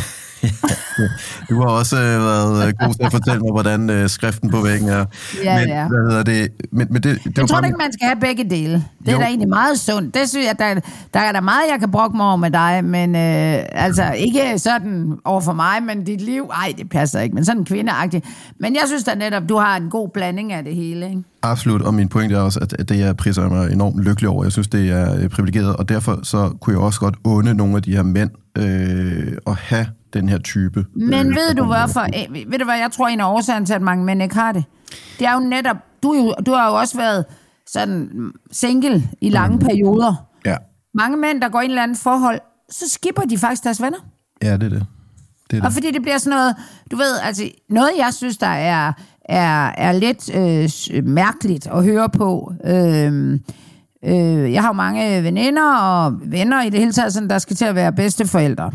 Speaker 2: du har også øh, været god til at fortælle mig, hvordan øh, skriften på væggen er.
Speaker 1: Ja,
Speaker 2: men,
Speaker 1: ja.
Speaker 2: Hvad hedder det? Men, men det, det
Speaker 1: jeg tror ikke, man skal have begge dele. Det er jo. Da egentlig meget sundt. Det synes jeg, der, der er der meget, jeg kan brokke mig over med dig, men øh, altså ikke sådan over for mig, men dit liv, ej, det passer ikke, men sådan kvindeagtigt. Men jeg synes da netop, du har en god blanding af det hele, ikke?
Speaker 2: Absolut, og min pointe er også, at det jeg priser mig enormt lykkelig over. Jeg synes, det er privilegeret, og derfor så kunne jeg også godt unde nogle af de her mænd øh, at have den her type.
Speaker 1: Men øh, ved du hvorfor? Ved du hvad, jeg tror en af årsagen til, at mange mænd ikke har det? Det er jo netop, du, jo, du har jo også været sådan single i lange mm. perioder.
Speaker 2: Ja.
Speaker 1: Mange mænd, der går i en eller anden forhold, så skipper de faktisk deres venner.
Speaker 2: Ja, det er det. det, er det.
Speaker 1: Og fordi det bliver sådan noget, du ved, altså noget jeg synes, der er, er, er lidt øh, mærkeligt at høre på. Øh, øh, jeg har jo mange veninder og venner i det hele taget, sådan, der skal til at være bedsteforældre.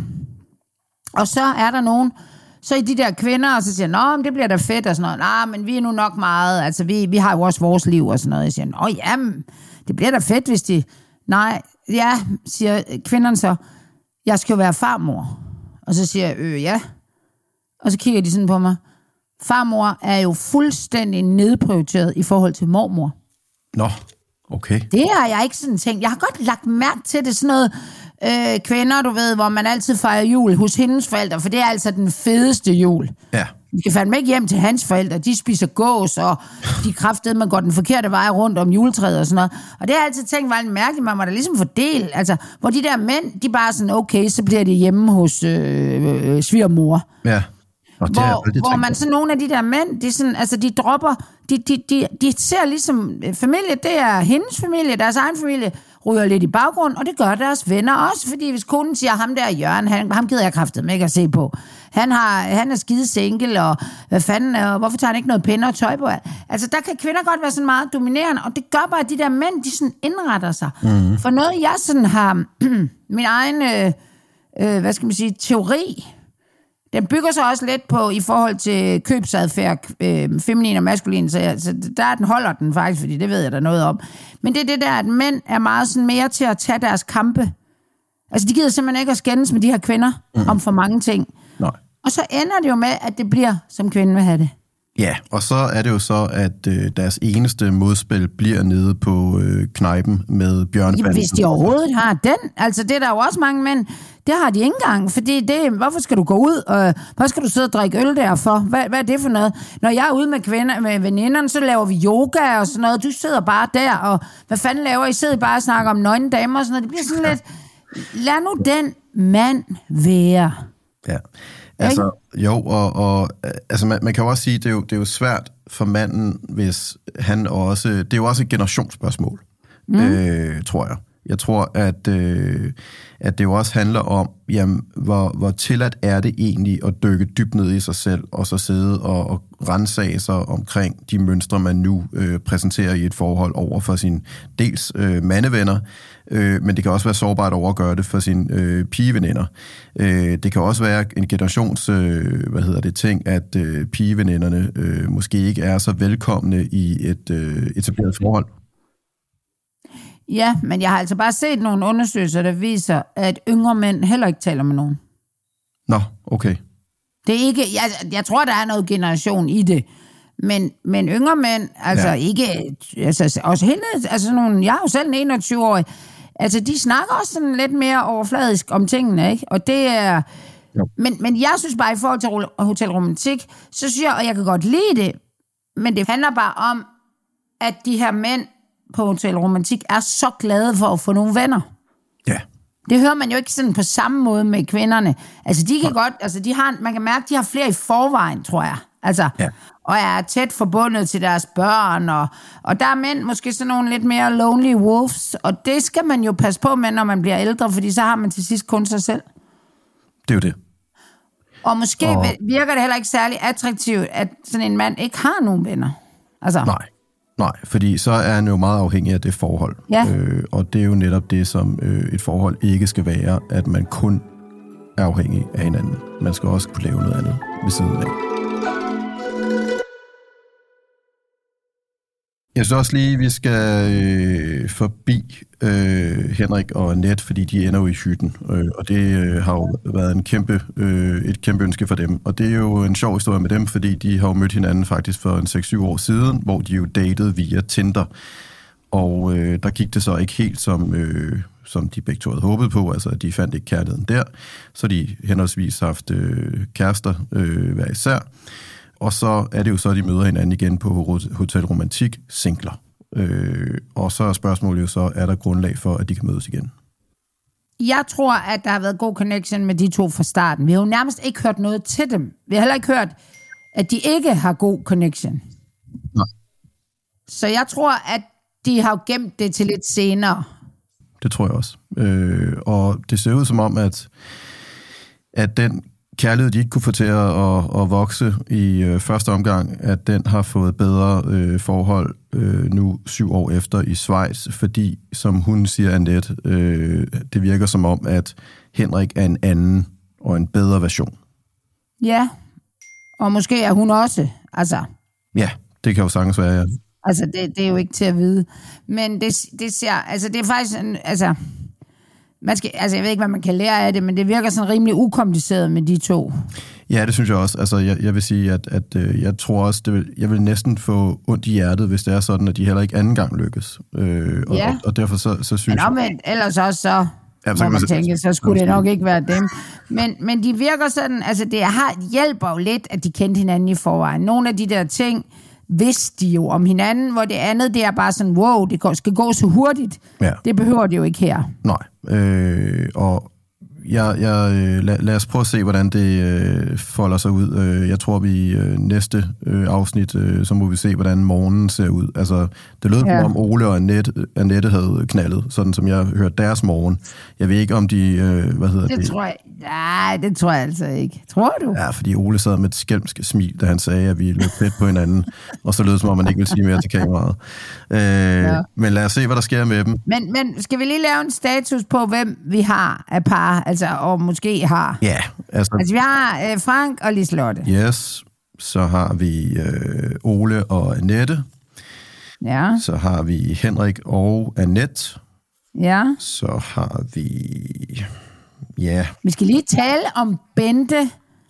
Speaker 1: Og så er der nogen, så i de der kvinder, og så siger, nå, men det bliver da fedt, og sådan noget. Nej, men vi er nu nok meget, altså vi, vi har jo også vores liv, og sådan noget. Jeg siger, nå, jamen, det bliver da fedt, hvis de... Nej, ja, siger kvinderne så, jeg skal jo være farmor. Og så siger jeg, øh, ja. Og så kigger de sådan på mig. Farmor er jo fuldstændig nedprioriteret i forhold til mormor.
Speaker 2: Nå, okay.
Speaker 1: Det har jeg ikke sådan tænkt. Jeg har godt lagt mærke til det, sådan noget... Øh, kvinder, du ved, hvor man altid fejrer jul hos hendes forældre, for det er altså den fedeste jul.
Speaker 2: Ja.
Speaker 1: Vi skal fandme ikke hjem til hans forældre, de spiser gås, og de kraftede, man går den forkerte vej rundt om juletræet og sådan noget. Og det har jeg altid tænkt var lidt mærkeligt, man må da ligesom fordele, altså, hvor de der mænd, de bare sådan, okay, så bliver de hjemme hos øh, øh, svigermor.
Speaker 2: Ja. Og det
Speaker 1: hvor, hvor man så nogle af de der mænd, de, sådan, altså, de dropper, de, de, de, de ser ligesom, familie, det er hendes familie, deres egen familie, ryger lidt i baggrund, og det gør deres venner også, fordi hvis konen siger, ham der Jørgen, han, ham gider jeg kraftedeme ikke at se på. Han, har, han er skide single, og hvad fanden, og hvorfor tager han ikke noget pændere tøj på? Altså, der kan kvinder godt være sådan meget dominerende, og det gør bare, at de der mænd, de sådan indretter sig. Mm-hmm. For noget, jeg sådan har, min egen, øh, øh, hvad skal man sige, teori, den bygger sig også lidt på, i forhold til købsadfærd, øh, feminin og maskulin, så, jeg, så der den holder den faktisk, fordi det ved jeg da noget om. Men det er det der, at mænd er meget sådan mere til at tage deres kampe. Altså, de gider simpelthen ikke at skændes med de her kvinder mm. om for mange ting.
Speaker 2: Nej.
Speaker 1: Og så ender det jo med, at det bliver, som kvinden vil have det.
Speaker 2: Ja, og så er det jo så, at øh, deres eneste modspil bliver nede på øh, knejpen med bjørnebanden.
Speaker 1: Hvis de overhovedet har den, altså det er der jo også mange mænd, det har de ikke engang, fordi det, hvorfor skal du gå ud, og hvad skal du sidde og drikke øl derfor? Hvad, hvad er det for noget? Når jeg er ude med, kvinder, med veninderne, så laver vi yoga og sådan noget, du sidder bare der, og hvad fanden laver I? I sidder bare og snakker om nøgne damer og sådan noget, det bliver sådan lidt, lad nu den mand være.
Speaker 2: Ja. Altså, jo, og, og altså, man, man kan jo også sige, det er jo, det er jo svært for manden, hvis han også... Det er jo også et generationsspørgsmål, mm. øh, tror jeg. Jeg tror, at, øh, at det jo også handler om, jamen, hvor, hvor tilladt er det egentlig at dykke dybt ned i sig selv, og så sidde og, og ransage sig omkring de mønstre, man nu øh, præsenterer i et forhold over for sine dels øh, mandevenner, øh, men det kan også være sårbart over at gøre det for sine øh, pigeveninder. Øh, det kan også være en generations, øh, hvad hedder det, ting, at øh, pigeveninderne øh, måske ikke er så velkomne i et øh, etableret forhold.
Speaker 1: Ja, men jeg har altså bare set nogle undersøgelser, der viser, at yngre mænd heller ikke taler med nogen.
Speaker 2: Nå, okay.
Speaker 1: Det er ikke, jeg, jeg tror, der er noget generation i det, men, men yngre mænd, altså ja. ikke, altså også helt, altså nogle, jeg er jo selv en enogtyve-årig, altså de snakker også sådan lidt mere overfladisk om tingene, ikke? Og det er, men, men jeg synes bare, i forhold til Hotel Romantik, så synes jeg, og jeg kan godt lide det, men det handler bare om, at de her mænd på Hotel Romantik er så glade for at få nogle venner.
Speaker 2: Ja.
Speaker 1: Det hører man jo ikke sådan på samme måde med kvinderne. Altså de kan ja. godt, altså de har, man kan mærke, de har flere i forvejen, tror jeg. Altså, ja. Og er tæt forbundet til deres børn, og, og der er mænd måske sådan nogle lidt mere lonely wolves, og det skal man jo passe på med, når man bliver ældre, fordi så har man til sidst kun sig selv.
Speaker 2: Det er jo det.
Speaker 1: Og måske og... virker det heller ikke særlig attraktivt, at sådan en mand ikke har nogen venner. Altså.
Speaker 2: Nej. Nej, fordi så er han jo meget afhængig af det forhold.
Speaker 1: Ja.
Speaker 2: Øh, og det er jo netop det, som øh, et forhold ikke skal være, at man kun er afhængig af hinanden. Man skal også kunne lave noget andet ved siden af. Jeg synes også lige, at vi skal øh, forbi øh, Henrik og Annette, fordi de ender jo i hytten, øh, og det øh, har jo været en kæmpe, øh, et kæmpe ønske for dem. Og det er jo en sjov historie med dem, fordi de har jo mødt hinanden faktisk for en seks syv år siden, hvor de jo datede via Tinder. Og øh, der gik det så ikke helt, som, øh, som de begge to havde håbet på, altså de fandt ikke kærligheden der. Så de henholdsvis haft øh, kærester øh, hver især. Og så er det jo så, at de møder hinanden igen på Hotel Romantik singler. Øh, og så er spørgsmålet jo så, er der grundlag for, at de kan mødes igen?
Speaker 1: Jeg tror, at der har været god connection med de to fra starten. Vi har jo nærmest ikke hørt noget til dem. Vi har heller ikke hørt, at de ikke har god connection.
Speaker 2: Nej.
Speaker 1: Så jeg tror, at de har gemt det til lidt senere.
Speaker 2: Det tror jeg også. Øh, og det ser ud som om, at, at den kærlighed, de ikke kunne få til at, at, at vokse i øh, første omgang, at den har fået bedre øh, forhold øh, nu syv år efter i Schweiz, fordi, som hun siger, Annette, øh, det virker som om, at Henrik er en anden og en bedre version.
Speaker 1: Ja, og måske er hun også, altså.
Speaker 2: Ja, det kan jo sagtens være, ja.
Speaker 1: Altså, det, det er jo ikke til at vide. Men det, det ser, altså, det er faktisk, en, altså... Man skal, altså jeg ved ikke, hvad man kan lære af det, men det virker sådan rimelig ukompliceret med de to. Ja,
Speaker 2: det synes jeg også. Altså jeg, jeg vil sige, at, at jeg tror også, det vil, jeg vil næsten få ondt i hjertet, hvis det er sådan, at de heller ikke anden gang lykkes. Øh, og,
Speaker 1: ja.
Speaker 2: og, og derfor så, så synes
Speaker 1: men omvendt, jeg... ellers også så, ja, så må man så, tænke, så skulle det nok ikke være dem. Men, men de virker sådan, altså det har, hjælper jo lidt, at de kendte hinanden i forvejen. Nogle af de der ting vidste de jo om hinanden, hvor det andet, det er bare sådan, wow, det skal gå så hurtigt. Ja. Det behøver det jo ikke her.
Speaker 2: Nej, øh, og jeg, jeg, lad, lad os prøve at se, hvordan det øh, folder sig ud. Jeg tror, vi øh, næste øh, afsnit, øh, så må vi se, hvordan morgenen ser ud. Altså, det lød ja. om Ole og Annette, Annette havde knaldet, sådan som jeg hørte deres morgen. Jeg ved ikke, om de, øh, hvad hedder det?
Speaker 1: Det tror jeg, nej, det tror jeg altså ikke. Tror du?
Speaker 2: Ja, fordi Ole sad med et skælmsk smil, da han sagde, at vi løb tæt på hinanden, og så lød det, som om man ikke ville sige mere til kameraet. Øh, ja. Men lad os se, hvad der sker med dem.
Speaker 1: Men, men skal vi lige lave en status på, hvem vi har af par, altså, og måske har?
Speaker 2: Ja. Altså,
Speaker 1: altså vi har øh, Frank og Liselotte.
Speaker 2: Yes. Så har vi øh, Ole og Annette.
Speaker 1: Ja.
Speaker 2: Så har vi Henrik og Annette.
Speaker 1: Ja.
Speaker 2: Så har vi... Ja.
Speaker 1: Vi skal lige tale om Bente.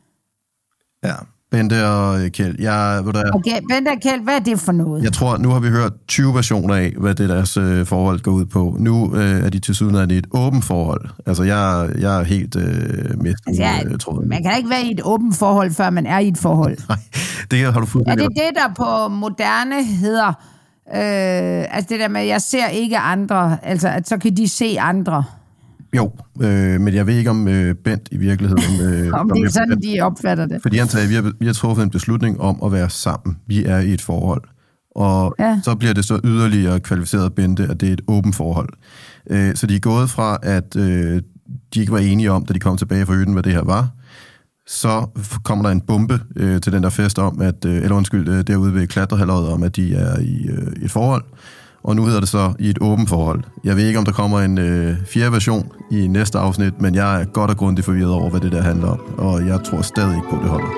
Speaker 2: Ja, Bente og Kjeld. Jeg, ved du,
Speaker 1: okay, Bente og Kjeld, hvad er det for noget?
Speaker 2: Jeg tror, nu har vi hørt tyve versioner af, hvad det deres øh, forhold går ud på. Nu øh, er de til syden af et åbent forhold. Altså, jeg, jeg er helt øh, med.
Speaker 1: Altså, jeg, øh, tror jeg. Man kan ikke være i et åbent forhold, før man er i et forhold.
Speaker 2: Nej, det har du fået.
Speaker 1: Er det det, der på moderne hedder, øh, altså det der med, at jeg ser ikke andre, altså at så kan de se andre?
Speaker 2: Jo, øh, men jeg ved ikke, om øh, Bent i virkeligheden... Øh,
Speaker 1: om det er sådan, de opfatter det.
Speaker 2: Fordi han sagde, at vi har, vi har truffet en beslutning om at være sammen. Vi er i et forhold. Og ja. så bliver det så yderligere kvalificeret af Bente, at det er et åbent forhold. Øh, så de er gået fra, at øh, de ikke var enige om, da de kom tilbage fra hytten, hvad det her var. Så kommer der en bombe øh, til den der fest om, at, øh, eller undskyld, øh, derude ved klatrehalløjet om, at de er i øh, et forhold. Og nu hedder det så i et åbent forhold. Jeg ved ikke, om der kommer en øh, fjerde version i næste afsnit, men jeg er godt og grundigt forvirret over, hvad det der handler om. Og jeg tror stadig ikke på, det holder.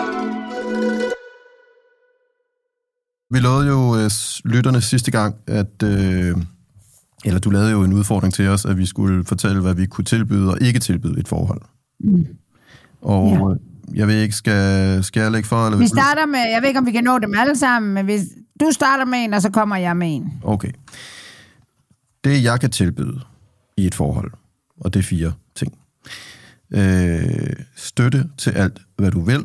Speaker 2: Vi lavede jo øh, lytterne sidste gang, at... Øh, eller du lavede jo en udfordring til os, at vi skulle fortælle, hvad vi kunne tilbyde og ikke tilbyde et forhold. Mm. Og ja. jeg ved ikke, skal, skal jeg lægge for? Eller
Speaker 1: vi starter med, jeg ved ikke, om vi kan nå dem alle sammen, men hvis du starter med en, og så kommer jeg med en.
Speaker 2: Okay. Det, jeg kan tilbyde i et forhold, og det er fire ting. Øh, støtte til alt, hvad du vil.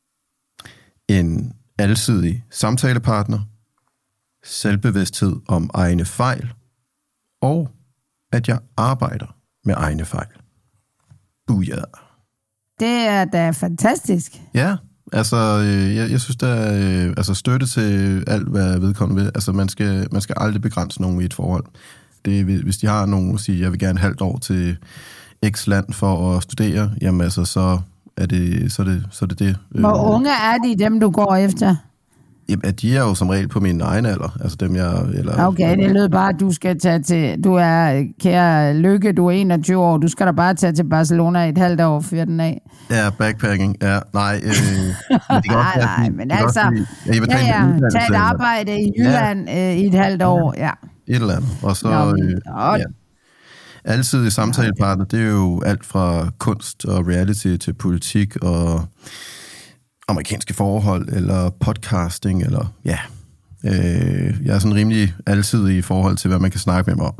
Speaker 2: En alsidig samtalepartner. Selvbevidsthed om egne fejl. Og at jeg arbejder med egne fejl. Booyah.
Speaker 1: Det er da fantastisk.
Speaker 2: Ja, altså øh, jeg, jeg synes, der er øh, altså, støtte til alt, hvad vedkommende vil. Altså man skal, man skal aldrig begrænse nogen i et forhold. Det, hvis de har nogen, der siger, jeg vil gerne halvt år til X land for at studere, jamen altså, så er det så er det, så er det, det.
Speaker 1: Hvor unge er de, dem du går efter?
Speaker 2: Jamen, de er jo som regel på min egen alder. Altså dem, jeg... Eller,
Speaker 1: okay, det lød bare, at du skal tage til... Du er, kære Lykke, du er enogtyve år. Du skal da bare tage til Barcelona i et halvt år, fyr den af.
Speaker 2: Ja, backpacking. Ja, nej. Øh,
Speaker 1: men det nej, nej, men altså... Ja, ja, ja tage et arbejde i Jylland ja. øh, i et halvt år, ja.
Speaker 2: Et eller andet. Og så... Nå, øh, ja. Altid i samtalepartner, det er jo alt fra kunst og reality til politik og... amerikanske forhold, eller podcasting, eller ja. Øh, jeg er sådan rimelig altid i forhold til, hvad man kan snakke med mig om.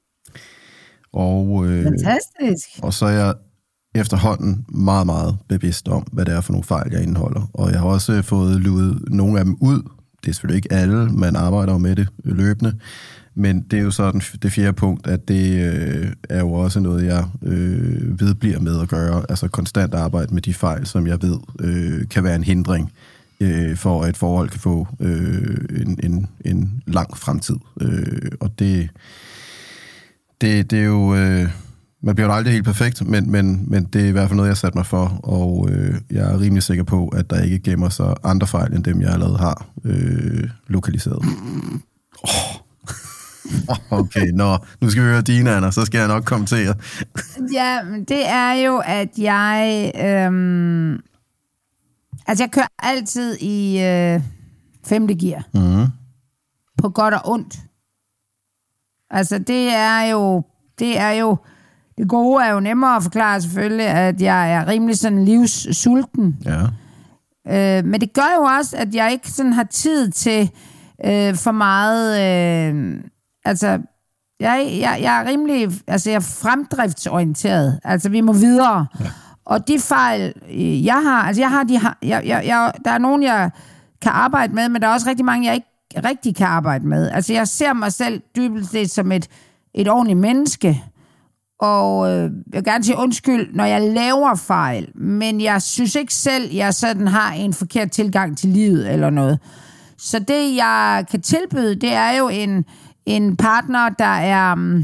Speaker 2: Og, øh,
Speaker 1: Fantastisk.
Speaker 2: Og så er jeg efterhånden meget, meget bevidst om, hvad det er for nogle fejl, jeg indeholder. Og jeg har også fået luet nogle af dem ud. Det er selvfølgelig ikke alle, man arbejder jo med det løbende. Men det er jo så den, det fjerde punkt, at det øh, er jo også noget, jeg øh, ved bliver med at gøre. Altså konstant arbejde med de fejl, som jeg ved øh, kan være en hindring øh, for, at et forhold kan få øh, en, en, en lang fremtid. Øh, og det, det, det er jo... Øh, man bliver jo aldrig helt perfekt, men, men, men det er i hvert fald noget, jeg har sat mig for, og øh, jeg er rimelig sikker på, at der ikke gemmer sig andre fejl, end dem, jeg allerede har øh, lokaliseret. Oh. Okay, nå, nu skal vi høre dine, Anna, så skal jeg nok kommentere.
Speaker 1: Ja, det er jo, at jeg... Øhm, altså, jeg kører altid i øh, femte gear. Mm. På godt og ondt. Altså, det er jo... Det er jo... Det gode er jo nemmere at forklare selvfølgelig, at jeg er rimelig sådan livssulten.
Speaker 2: Ja.
Speaker 1: Øh, men det gør jo også, at jeg ikke sådan har tid til øh, for meget... Øh, altså, jeg, jeg, jeg er rimelig... Altså, jeg er fremdriftsorienteret. Altså, vi må videre. Ja. Og de fejl, jeg har... Altså, jeg har de... Jeg, jeg, jeg, der er nogen, jeg kan arbejde med, men der er også rigtig mange, jeg ikke rigtig kan arbejde med. Altså, jeg ser mig selv dybest set som et, et ordentligt menneske. Og øh, jeg vil gerne sige undskyld, når jeg laver fejl, men jeg synes ikke selv, jeg sådan har en forkert tilgang til livet eller noget. Så det, jeg kan tilbyde, det er jo en, en partner, der er um,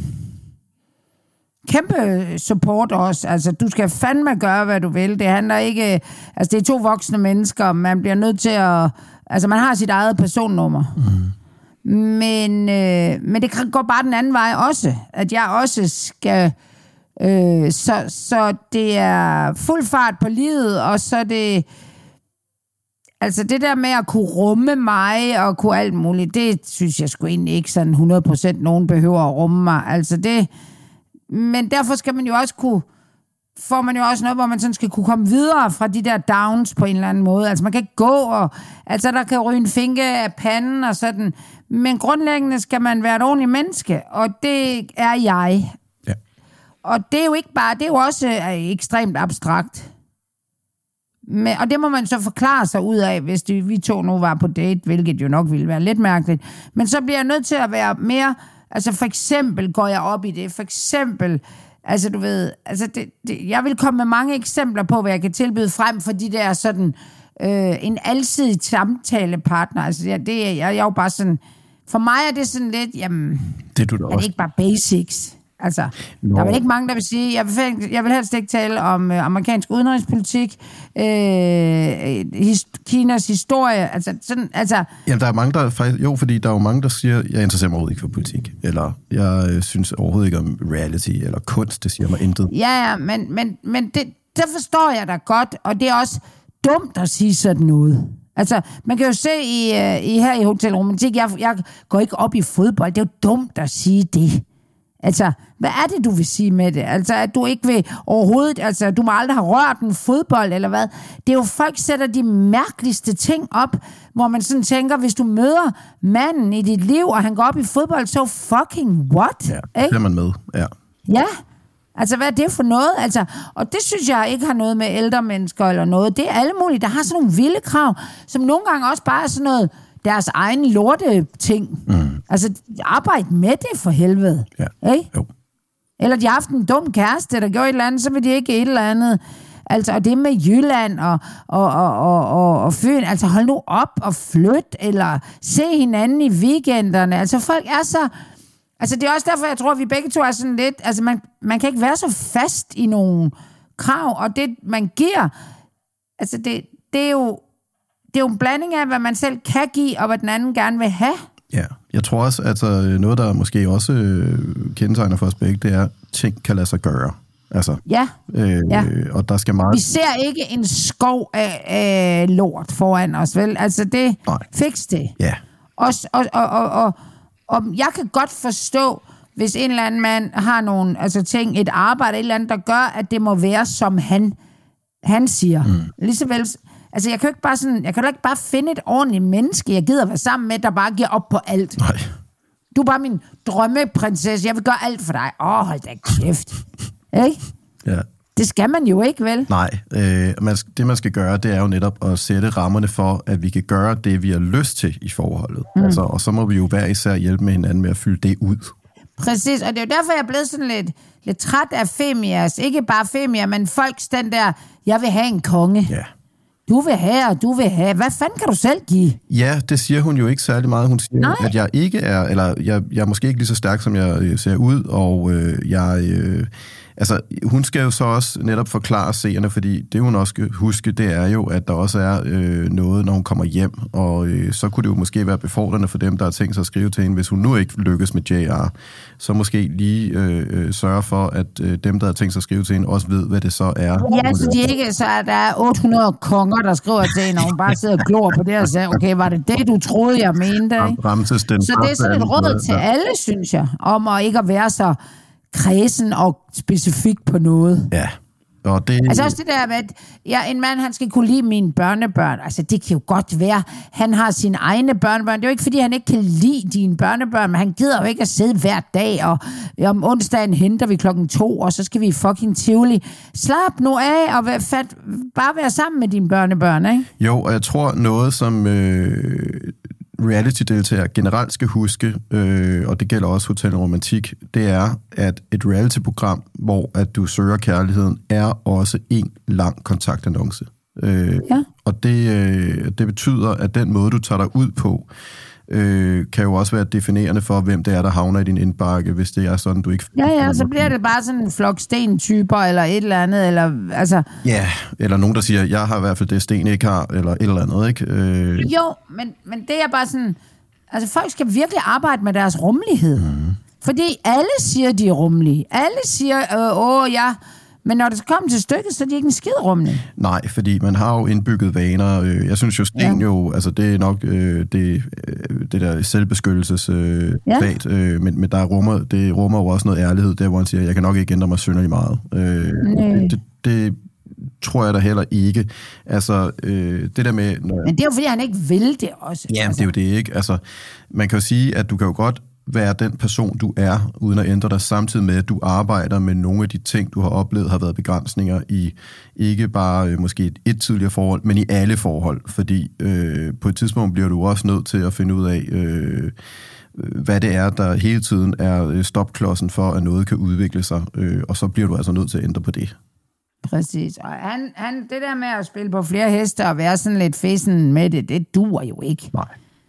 Speaker 1: kæmpe support også. Altså, du skal fandme gøre, hvad du vil. Det handler ikke... Altså, det er to voksne mennesker, man bliver nødt til at... Altså, man har sit eget personnummer. Mm. Men, øh, men det går bare den anden vej også. At jeg også skal... Øh, så, så det er fuld fart på livet, og så er det... Altså det der med at kunne rumme mig og kunne alt muligt, det synes jeg sgu egentlig ikke sådan hundrede procent nogen behøver at rumme mig. Altså det... Men derfor skal man jo også kunne... Får man jo også noget, hvor man sådan skal kunne komme videre fra de der downs på en eller anden måde. Altså man kan ikke gå, og altså der kan ryge en finke af panden og sådan. Men grundlæggende skal man være et ordentligt menneske, og det er jeg.
Speaker 2: Ja.
Speaker 1: Og det er jo ikke bare, det er jo også øh, ekstremt abstrakt. Men, og det må man så forklare sig ud af, hvis det, vi to nu var på date, hvilket jo nok ville være lidt mærkeligt. Men så bliver jeg nødt til at være mere, altså for eksempel går jeg op i det, for eksempel, altså du ved, altså det, det, jeg vil komme med mange eksempler på, hvad jeg kan tilbyde frem for de der sådan øh, en alsidig samtalepartner. Altså, ja, det er jeg, jeg er jo bare sådan... For mig er det sådan lidt, jamen...
Speaker 2: Det er du da
Speaker 1: er det
Speaker 2: også.
Speaker 1: ikke bare basics? Altså,
Speaker 2: Nå.
Speaker 1: der er vel ikke mange, der vil sige... Jeg vil, jeg vil helst ikke tale om øh, amerikansk udenrigspolitik, øh, his, Kinas historie, altså sådan... Altså,
Speaker 2: Jamen, der er mange, der faktisk... Jo, fordi der er jo mange, der siger, jeg interesserer mig overhovedet ikke for politik, eller jeg øh, synes overhovedet ikke om reality, eller kunst, det siger mig intet.
Speaker 1: Ja, ja, men, men, men det, det forstår jeg da godt, og det er også dumt at sige sådan noget. Altså, man kan jo se i, i her i Hotel Romantik, jeg, jeg går ikke op i fodbold, det er jo dumt at sige det. Altså, hvad er det, du vil sige med det? Altså, at du ikke vil overhovedet, altså, du må aldrig have rørt en fodbold, eller hvad? Det er jo, folk sætter de mærkeligste ting op, hvor man sådan tænker, hvis du møder manden i dit liv, og han går op i fodbold, så fucking what?
Speaker 2: Ja, det er man med, ja.
Speaker 1: Ja, altså hvad er det for noget? Altså, og det synes jeg ikke har noget med ældre mennesker eller noget. Det er alle mulige, der har sådan nogle vilde krav, som nogle gange også bare er sådan noget deres egen lorte ting. Mm. Altså, arbejde med det for helvede.
Speaker 2: Ja.
Speaker 1: Hey?
Speaker 2: Jo.
Speaker 1: Eller de har haft en dum kæreste, der gjorde et eller andet, så vil de ikke et eller andet. Altså, og det med Jylland og, og, og, og, og, og Fyn, altså hold nu op og flyt, eller se hinanden i weekenderne. Altså, folk er så... Altså, det er også derfor, jeg tror, at vi begge to er sådan lidt... Altså, man, man kan ikke være så fast i nogle krav, og det, man giver... Altså, det, det er jo... Det er jo en blanding af, hvad man selv kan give, og hvad den anden gerne vil have.
Speaker 2: Ja, jeg tror også, at altså, noget, der måske også øh, kendetegner for os begge, det er, at ting kan lade sig gøre. Altså,
Speaker 1: ja.
Speaker 2: Øh,
Speaker 1: ja.
Speaker 2: Og der skal meget...
Speaker 1: Vi ser ikke en skov af, af lort foran os, vel? Altså, det...
Speaker 2: Nej.
Speaker 1: Fix det.
Speaker 2: Ja.
Speaker 1: Og, og, og, og, og, og jeg kan godt forstå, hvis en eller anden mand har nogle altså, ting, et arbejde, et eller andet, der gør, at det må være, som han, han siger. Mm. Ligesåvel... Altså, jeg kan jo ikke bare sådan, jeg kan jo ikke bare finde et ordentligt menneske, jeg gider være sammen med, der bare giver op på alt.
Speaker 2: Nej.
Speaker 1: Du er bare min drømmeprinsesse, jeg vil gøre alt for dig. Åh, oh, hold da kæft. Ikke?
Speaker 2: Ja.
Speaker 1: Det skal man jo ikke, vel?
Speaker 2: Nej, øh, man, det man skal gøre, det er jo netop at sætte rammerne for, at vi kan gøre det, vi har lyst til i forholdet. Mm. Altså, og så må vi jo hver især hjælpe med hinanden med at fylde det ud.
Speaker 1: Præcis, og det er jo derfor, jeg er blevet sådan lidt, lidt træt af femias. Ikke bare femia, men folks den der, jeg vil have en konge.
Speaker 2: Ja.
Speaker 1: Du vil have, og du vil have. Hvad fanden kan du selv give?
Speaker 2: Ja, det siger hun jo ikke særlig meget. Hun siger,
Speaker 1: Nej.
Speaker 2: at jeg ikke er, eller jeg, jeg er måske ikke lige så stærk, som jeg ser ud, og øh, jeg... Øh, altså, hun skal jo så også netop forklare seerne, fordi det hun også skal huske, det er jo, at der også er øh, noget, når hun kommer hjem, og øh, så kunne det jo måske være befordrende for dem, der har tænkt sig at skrive til hende, hvis hun nu ikke lykkes med J R, så måske lige øh, øh, sørge for, at øh, dem, der har tænkt sig at skrive til hende, også ved, hvad det så er.
Speaker 1: Ja, så de ikke, så er der otte hundrede konger, der skriver til hende, og hun bare sidder og glor på det og siger, okay, var det det, du troede, jeg mente?
Speaker 2: Ramses den
Speaker 1: så det er sådan et råd til alle, synes jeg, om at ikke at være så kredsen og specifik på noget.
Speaker 2: Ja. Og det...
Speaker 1: Altså også det der med, at ja, en mand, han skal kunne lide mine børnebørn. Altså det kan jo godt være, han har sine egne børnebørn. Det er jo ikke, fordi han ikke kan lide dine børnebørn, men han gider jo ikke at sidde hver dag, og om onsdagen henter vi klokken to, og så skal vi fucking Tivoli. Slap nu af, og fat, bare være sammen med dine børnebørn, ikke?
Speaker 2: Jo, og jeg tror noget, som... Øh... reality-deltager generelt skal huske, øh, og det gælder også Hotel Romantik, det er, at et reality-program, hvor at du søger kærligheden, er også en lang kontaktannonce. Øh,
Speaker 1: ja.
Speaker 2: Og det, øh, det betyder, at den måde, du tager dig ud på, øh, kan jo også være definerende for, hvem det er, der havner i din indbakke, hvis det er sådan, du ikke...
Speaker 1: Ja, ja, så bliver det bare sådan en flok sten-typer, eller et eller andet, eller altså...
Speaker 2: Ja, eller nogen, der siger, jeg har i hvert fald det, Sten ikke har, eller et eller andet, ikke? Øh...
Speaker 1: Jo, men, men det er bare sådan... Altså, folk skal virkelig arbejde med deres rummelighed. Mm. Fordi alle siger, de er rummelige. Alle siger, øh, åh, ja... Men når det kommer til stykket, så er de ikke en skid rummelig.
Speaker 2: Nej, fordi man har jo indbygget vaner. Jeg synes jo, Sten ja. jo, altså det er nok øh, det, det der selvbeskyttelsesfat, øh, ja. øh, men, men der rummer, det rummer jo også noget ærlighed, der hvor han siger, jeg kan nok ikke ændre mig synderligt meget. Øh, det, det, det tror jeg da heller ikke. Altså, øh, det der med... Når...
Speaker 1: Men det er jo, fordi han ikke vil det også.
Speaker 2: Ja,
Speaker 1: altså.
Speaker 2: det er jo det, ikke? Altså, man kan jo sige, at du kan jo godt være den person, du er, uden at ændre dig, samtidig med, at du arbejder med nogle af de ting, du har oplevet, har været begrænsninger i ikke bare øh, måske et, et tidligere forhold, men i alle forhold. Fordi øh, på et tidspunkt bliver du også nødt til at finde ud af, øh, hvad det er, der hele tiden er stopklodsen for, at noget kan udvikle sig, øh, og så bliver du altså nødt til at ændre på det.
Speaker 1: Præcis. Og han, han, det der med at spille på flere heste og være sådan lidt fissen med det, det duer jo ikke.
Speaker 2: Nej.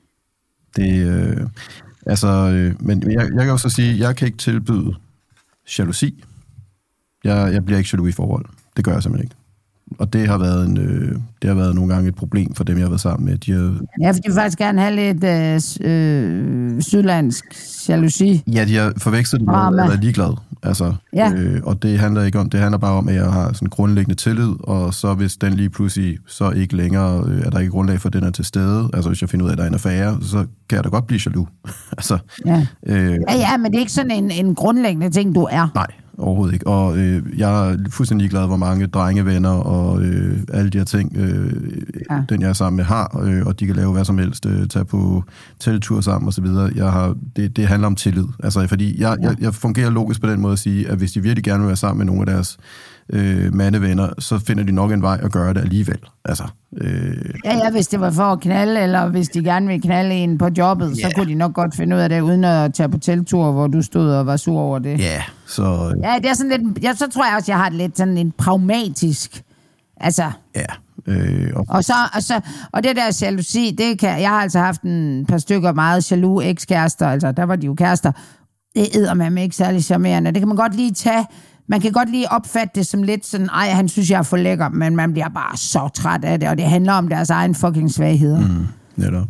Speaker 2: Det, øh, altså, øh, men jeg, jeg kan også sige, jeg kan ikke tilbyde jalousi. Jeg, jeg bliver ikke jaloux i forhold. Det gør jeg simpelthen ikke. Og det har været en, øh, det har været nogle gange et problem for dem, jeg har været sammen med. De har...
Speaker 1: Ja, for de vil faktisk gerne have lidt øh, øh, sydlandsk jalousi.
Speaker 2: Ja, de har forvekslet det med,
Speaker 1: oh,
Speaker 2: eller er ligeglade. Altså,
Speaker 1: ja.
Speaker 2: øh, og det handler ikke om, det handler bare om, at jeg har sådan grundlæggende tillid, og så hvis den lige pludselig så ikke længere, øh, er der ikke grundlag for, at den er til stede, altså hvis jeg finder ud af, at der er en affære, så kan jeg da godt blive jaloux. altså,
Speaker 1: ja.
Speaker 2: Øh,
Speaker 1: ja, ja, men det er ikke sådan en, en grundlæggende ting, du er.
Speaker 2: Nej, overhovedet ikke. Og øh, jeg er fuldstændig glad, hvor mange drengevenner og øh, alle de her ting, øh, ja. den jeg er sammen med har, øh, og de kan lave hvad som helst, øh, tage på teltur sammen og så videre. Jeg har, det, det handler om tillid. Altså, fordi jeg, ja. jeg, jeg fungerer logisk på den måde at sige, at hvis de virkelig gerne vil være sammen med nogle af deres øh, mandevenner, så finder de nok en vej at gøre det alligevel. Altså, øh,
Speaker 1: ja, ja, hvis det var for at knalde, eller hvis de gerne vil knalde en på jobbet, yeah. så kunne de nok godt finde ud af det, uden at tage på teltur, hvor du stod og var sur over det.
Speaker 2: Ja, yeah, så...
Speaker 1: Ja, det er sådan lidt... Ja, så tror jeg også, jeg har det lidt sådan en pragmatisk... Altså...
Speaker 2: Ja, øh, og...
Speaker 1: Og, så, og, så, og det der jalousi, det kan... Jeg har altså haft en par stykker meget jaloux ekskærester, altså der var de jo kærester. Det æder man ikke særlig charmerende. Det kan man godt lige tage... Man kan godt lige opfatte det som lidt sådan, ej, han synes, jeg er for lækker, men man bliver bare så træt af det, og det handler om deres egen fucking svagheder.
Speaker 2: Mm, netop.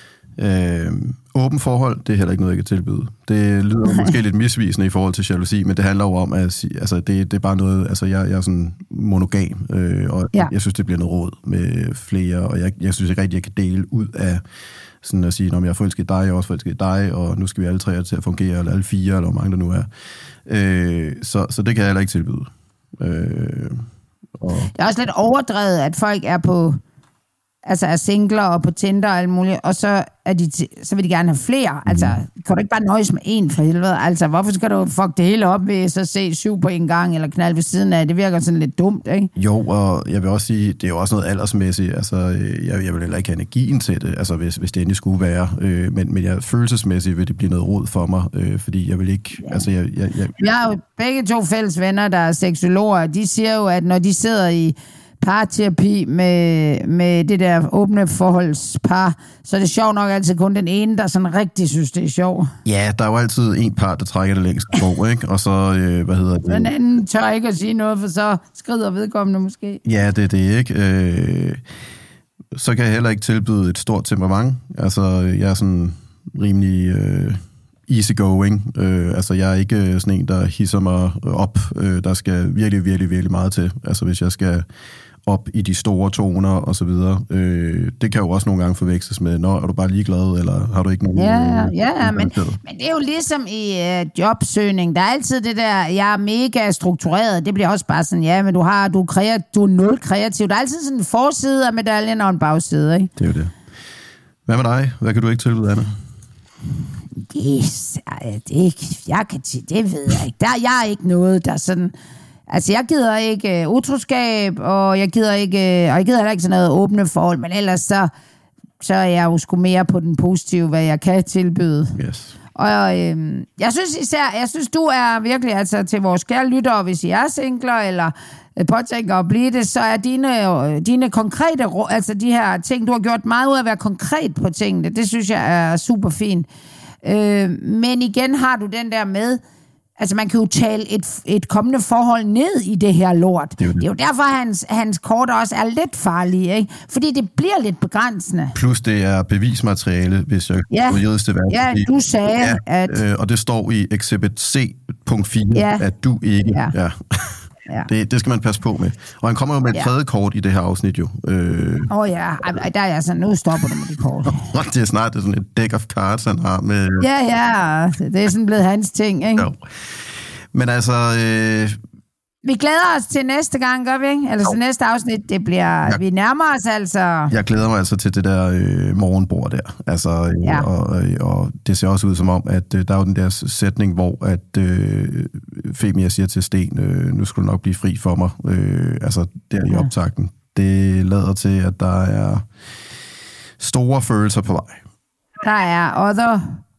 Speaker 2: Øh, åben forhold, det er heller ikke noget, jeg kan tilbyde. Det lyder måske lidt misvisende i forhold til jalousi, men det handler jo om, at altså, det, det er bare noget, altså jeg, jeg er sådan monogam, øh, og ja. jeg synes, det bliver noget råd med flere, og jeg, jeg synes ikke rigtig, jeg kan dele ud af sådan at sige, når jeg er forelsket i dig, jeg er også forelsket i dig, og nu skal vi alle tre til at fungere, eller alle fire, eller hvor mange der nu er. Øh, så, så det kan jeg heller ikke tilbyde. Øh, og...
Speaker 1: Det er også lidt overdrevet, at folk er på, altså er singler og på Tinder og alt muligt, og så, er de t- så vil de gerne have flere. Mm. Altså, kan du ikke bare nøjes med én for helvede? Altså, hvorfor skal du fuck det hele op ved så se syv på en gang, eller knald ved siden af? Det virker sådan lidt dumt, ikke?
Speaker 2: Jo, og jeg vil også sige, det er jo også noget aldersmæssigt. Altså, jeg, jeg vil heller ikke have energien til det, altså hvis, hvis det endelig skulle være. Øh, men, men jeg, følelsesmæssigt vil det blive noget rod for mig, øh, fordi jeg vil ikke... Ja. Altså, jeg, jeg, jeg...
Speaker 1: Vi har jo begge to fælles venner, der er seksologer. De siger jo, at når de sidder i parterapi med, med det der åbne forholdspar, så er det sjovt nok altid kun den ene, der sådan rigtig synes, det er sjovt.
Speaker 2: Ja, der er jo altid en part, der trækker det længst på, ikke? Og så, øh, hvad hedder det?
Speaker 1: Den anden tør ikke at sige noget, for så skrider vedkommende måske.
Speaker 2: Ja, det er det, ikke? Øh, så kan jeg heller ikke tilbyde et stort temperament. Altså, jeg er sådan rimelig... Øh, easygoing. Øh, altså, jeg er ikke sådan en, der hisser mig op. Øh, der skal virkelig, virkelig, virkelig meget til. Altså, hvis jeg skal op i de store toner og så videre. Øh, det kan jo også nogle gange forveksles med, nå, er du bare ligeglad, eller har du ikke nogen...
Speaker 1: Ja, ja, ja men, men det er jo ligesom i uh, jobsøgning. Der er altid det der, jeg er mega struktureret. Det bliver også bare sådan, ja, men du har, du er, kreativ, du er nul kreativ. Der er altid sådan en forside af medaljen og en bagside, ikke?
Speaker 2: Det er jo det. Hvad med dig? Hvad kan du ikke tilbyde, Anna?
Speaker 1: Det, det, jeg kan til, det ved jeg ikke. Der, jeg er ikke noget, der sådan... Altså, jeg gider ikke uh, utroskab, og jeg gider ikke, uh, og jeg gider heller ikke sådan noget åbne forhold, men ellers så, så er jeg jo sgu mere på den positive, hvad jeg kan tilbyde.
Speaker 2: Yes.
Speaker 1: Og øh, jeg synes især, jeg synes, du er virkelig, altså til vores kære lyttere, hvis I er singler, eller øh, påtænker at blive det, så er dine, øh, dine konkrete, altså de her ting, du har gjort meget ud af at være konkret på tingene, det synes jeg er super fint. Øh, men igen har du den der med, altså man kan jo tale et, et kommende forhold ned i det her lort. Det er jo, det. Det er jo derfor, hans, hans kort også er lidt farlige, ikke? Fordi det bliver lidt begrænsende.
Speaker 2: Plus det er bevismateriale, hvis jeg
Speaker 1: ja.
Speaker 2: kunne jødes det værd.
Speaker 1: Ja, du sagde,
Speaker 2: ja,
Speaker 1: at...
Speaker 2: Øh, og det står i Exhibit C, punkt fire,
Speaker 1: ja.
Speaker 2: at du ikke...
Speaker 1: Ja.
Speaker 2: Ja. Ja. Det, det skal man passe på med. Og han kommer jo med et ja. tredje kort i det her afsnit jo. Åh øh...
Speaker 1: oh, ja, der er jeg sådan, nu stopper du med de kort.
Speaker 2: Det er snart det er sådan et deck of cards, han har med...
Speaker 1: Ja, ja, det er sådan blevet hans ting, ikke?
Speaker 2: Jo. Men altså... Øh...
Speaker 1: Vi glæder os til næste gang, gør vi ikke? Eller til næste afsnit, det bliver... Jeg, vi nærmer os altså... Jeg
Speaker 2: glæder mig altså til det der øh, morgenbord der. Altså, øh, ja. og, øh, og det ser også ud som om, at øh, der er jo den der sætning, hvor at øh, Femia siger til Sten, øh, nu skulle du nok blive fri for mig. Øh, altså, der i optakten. Det lader til, at der er store følelser på vej.
Speaker 1: Der er other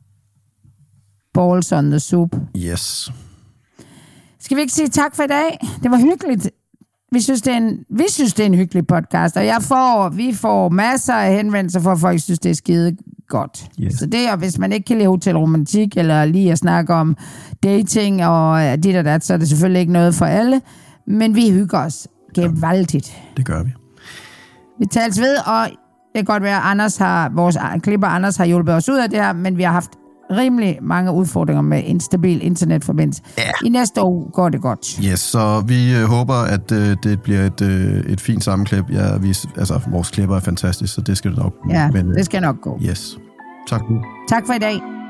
Speaker 1: balls on the soup.
Speaker 2: Yes.
Speaker 1: Skal vi ikke sige tak for i dag? Det var hyggeligt. Vi synes, det er en, vi synes, det er en hyggelig podcast, og jeg får, vi får masser af henvendelser for, at folk synes, det er skide godt. Yes. Så det er, hvis man ikke kan lide hotelromantik, eller lige at snakke om dating og dit og dat, så er det selvfølgelig ikke noget for alle, men vi hygger os gevaldigt.
Speaker 2: Det gør vi.
Speaker 1: Vi tales ved, og det kan godt være, at Anders har, vores klipper Anders har hjulpet os ud af det her, men vi har haft rimelig mange udfordringer med en stabil internetforbindelse. Ja. I næste år går det godt.
Speaker 2: Yes, så vi øh, håber, at øh, det bliver et, øh, et fint sammenklip. Ja, vi, altså, vores klipper er fantastisk, så det skal det nok.
Speaker 1: Ja, men, øh, det skal nok gå.
Speaker 2: Yes. Tak.
Speaker 1: Tak for i dag.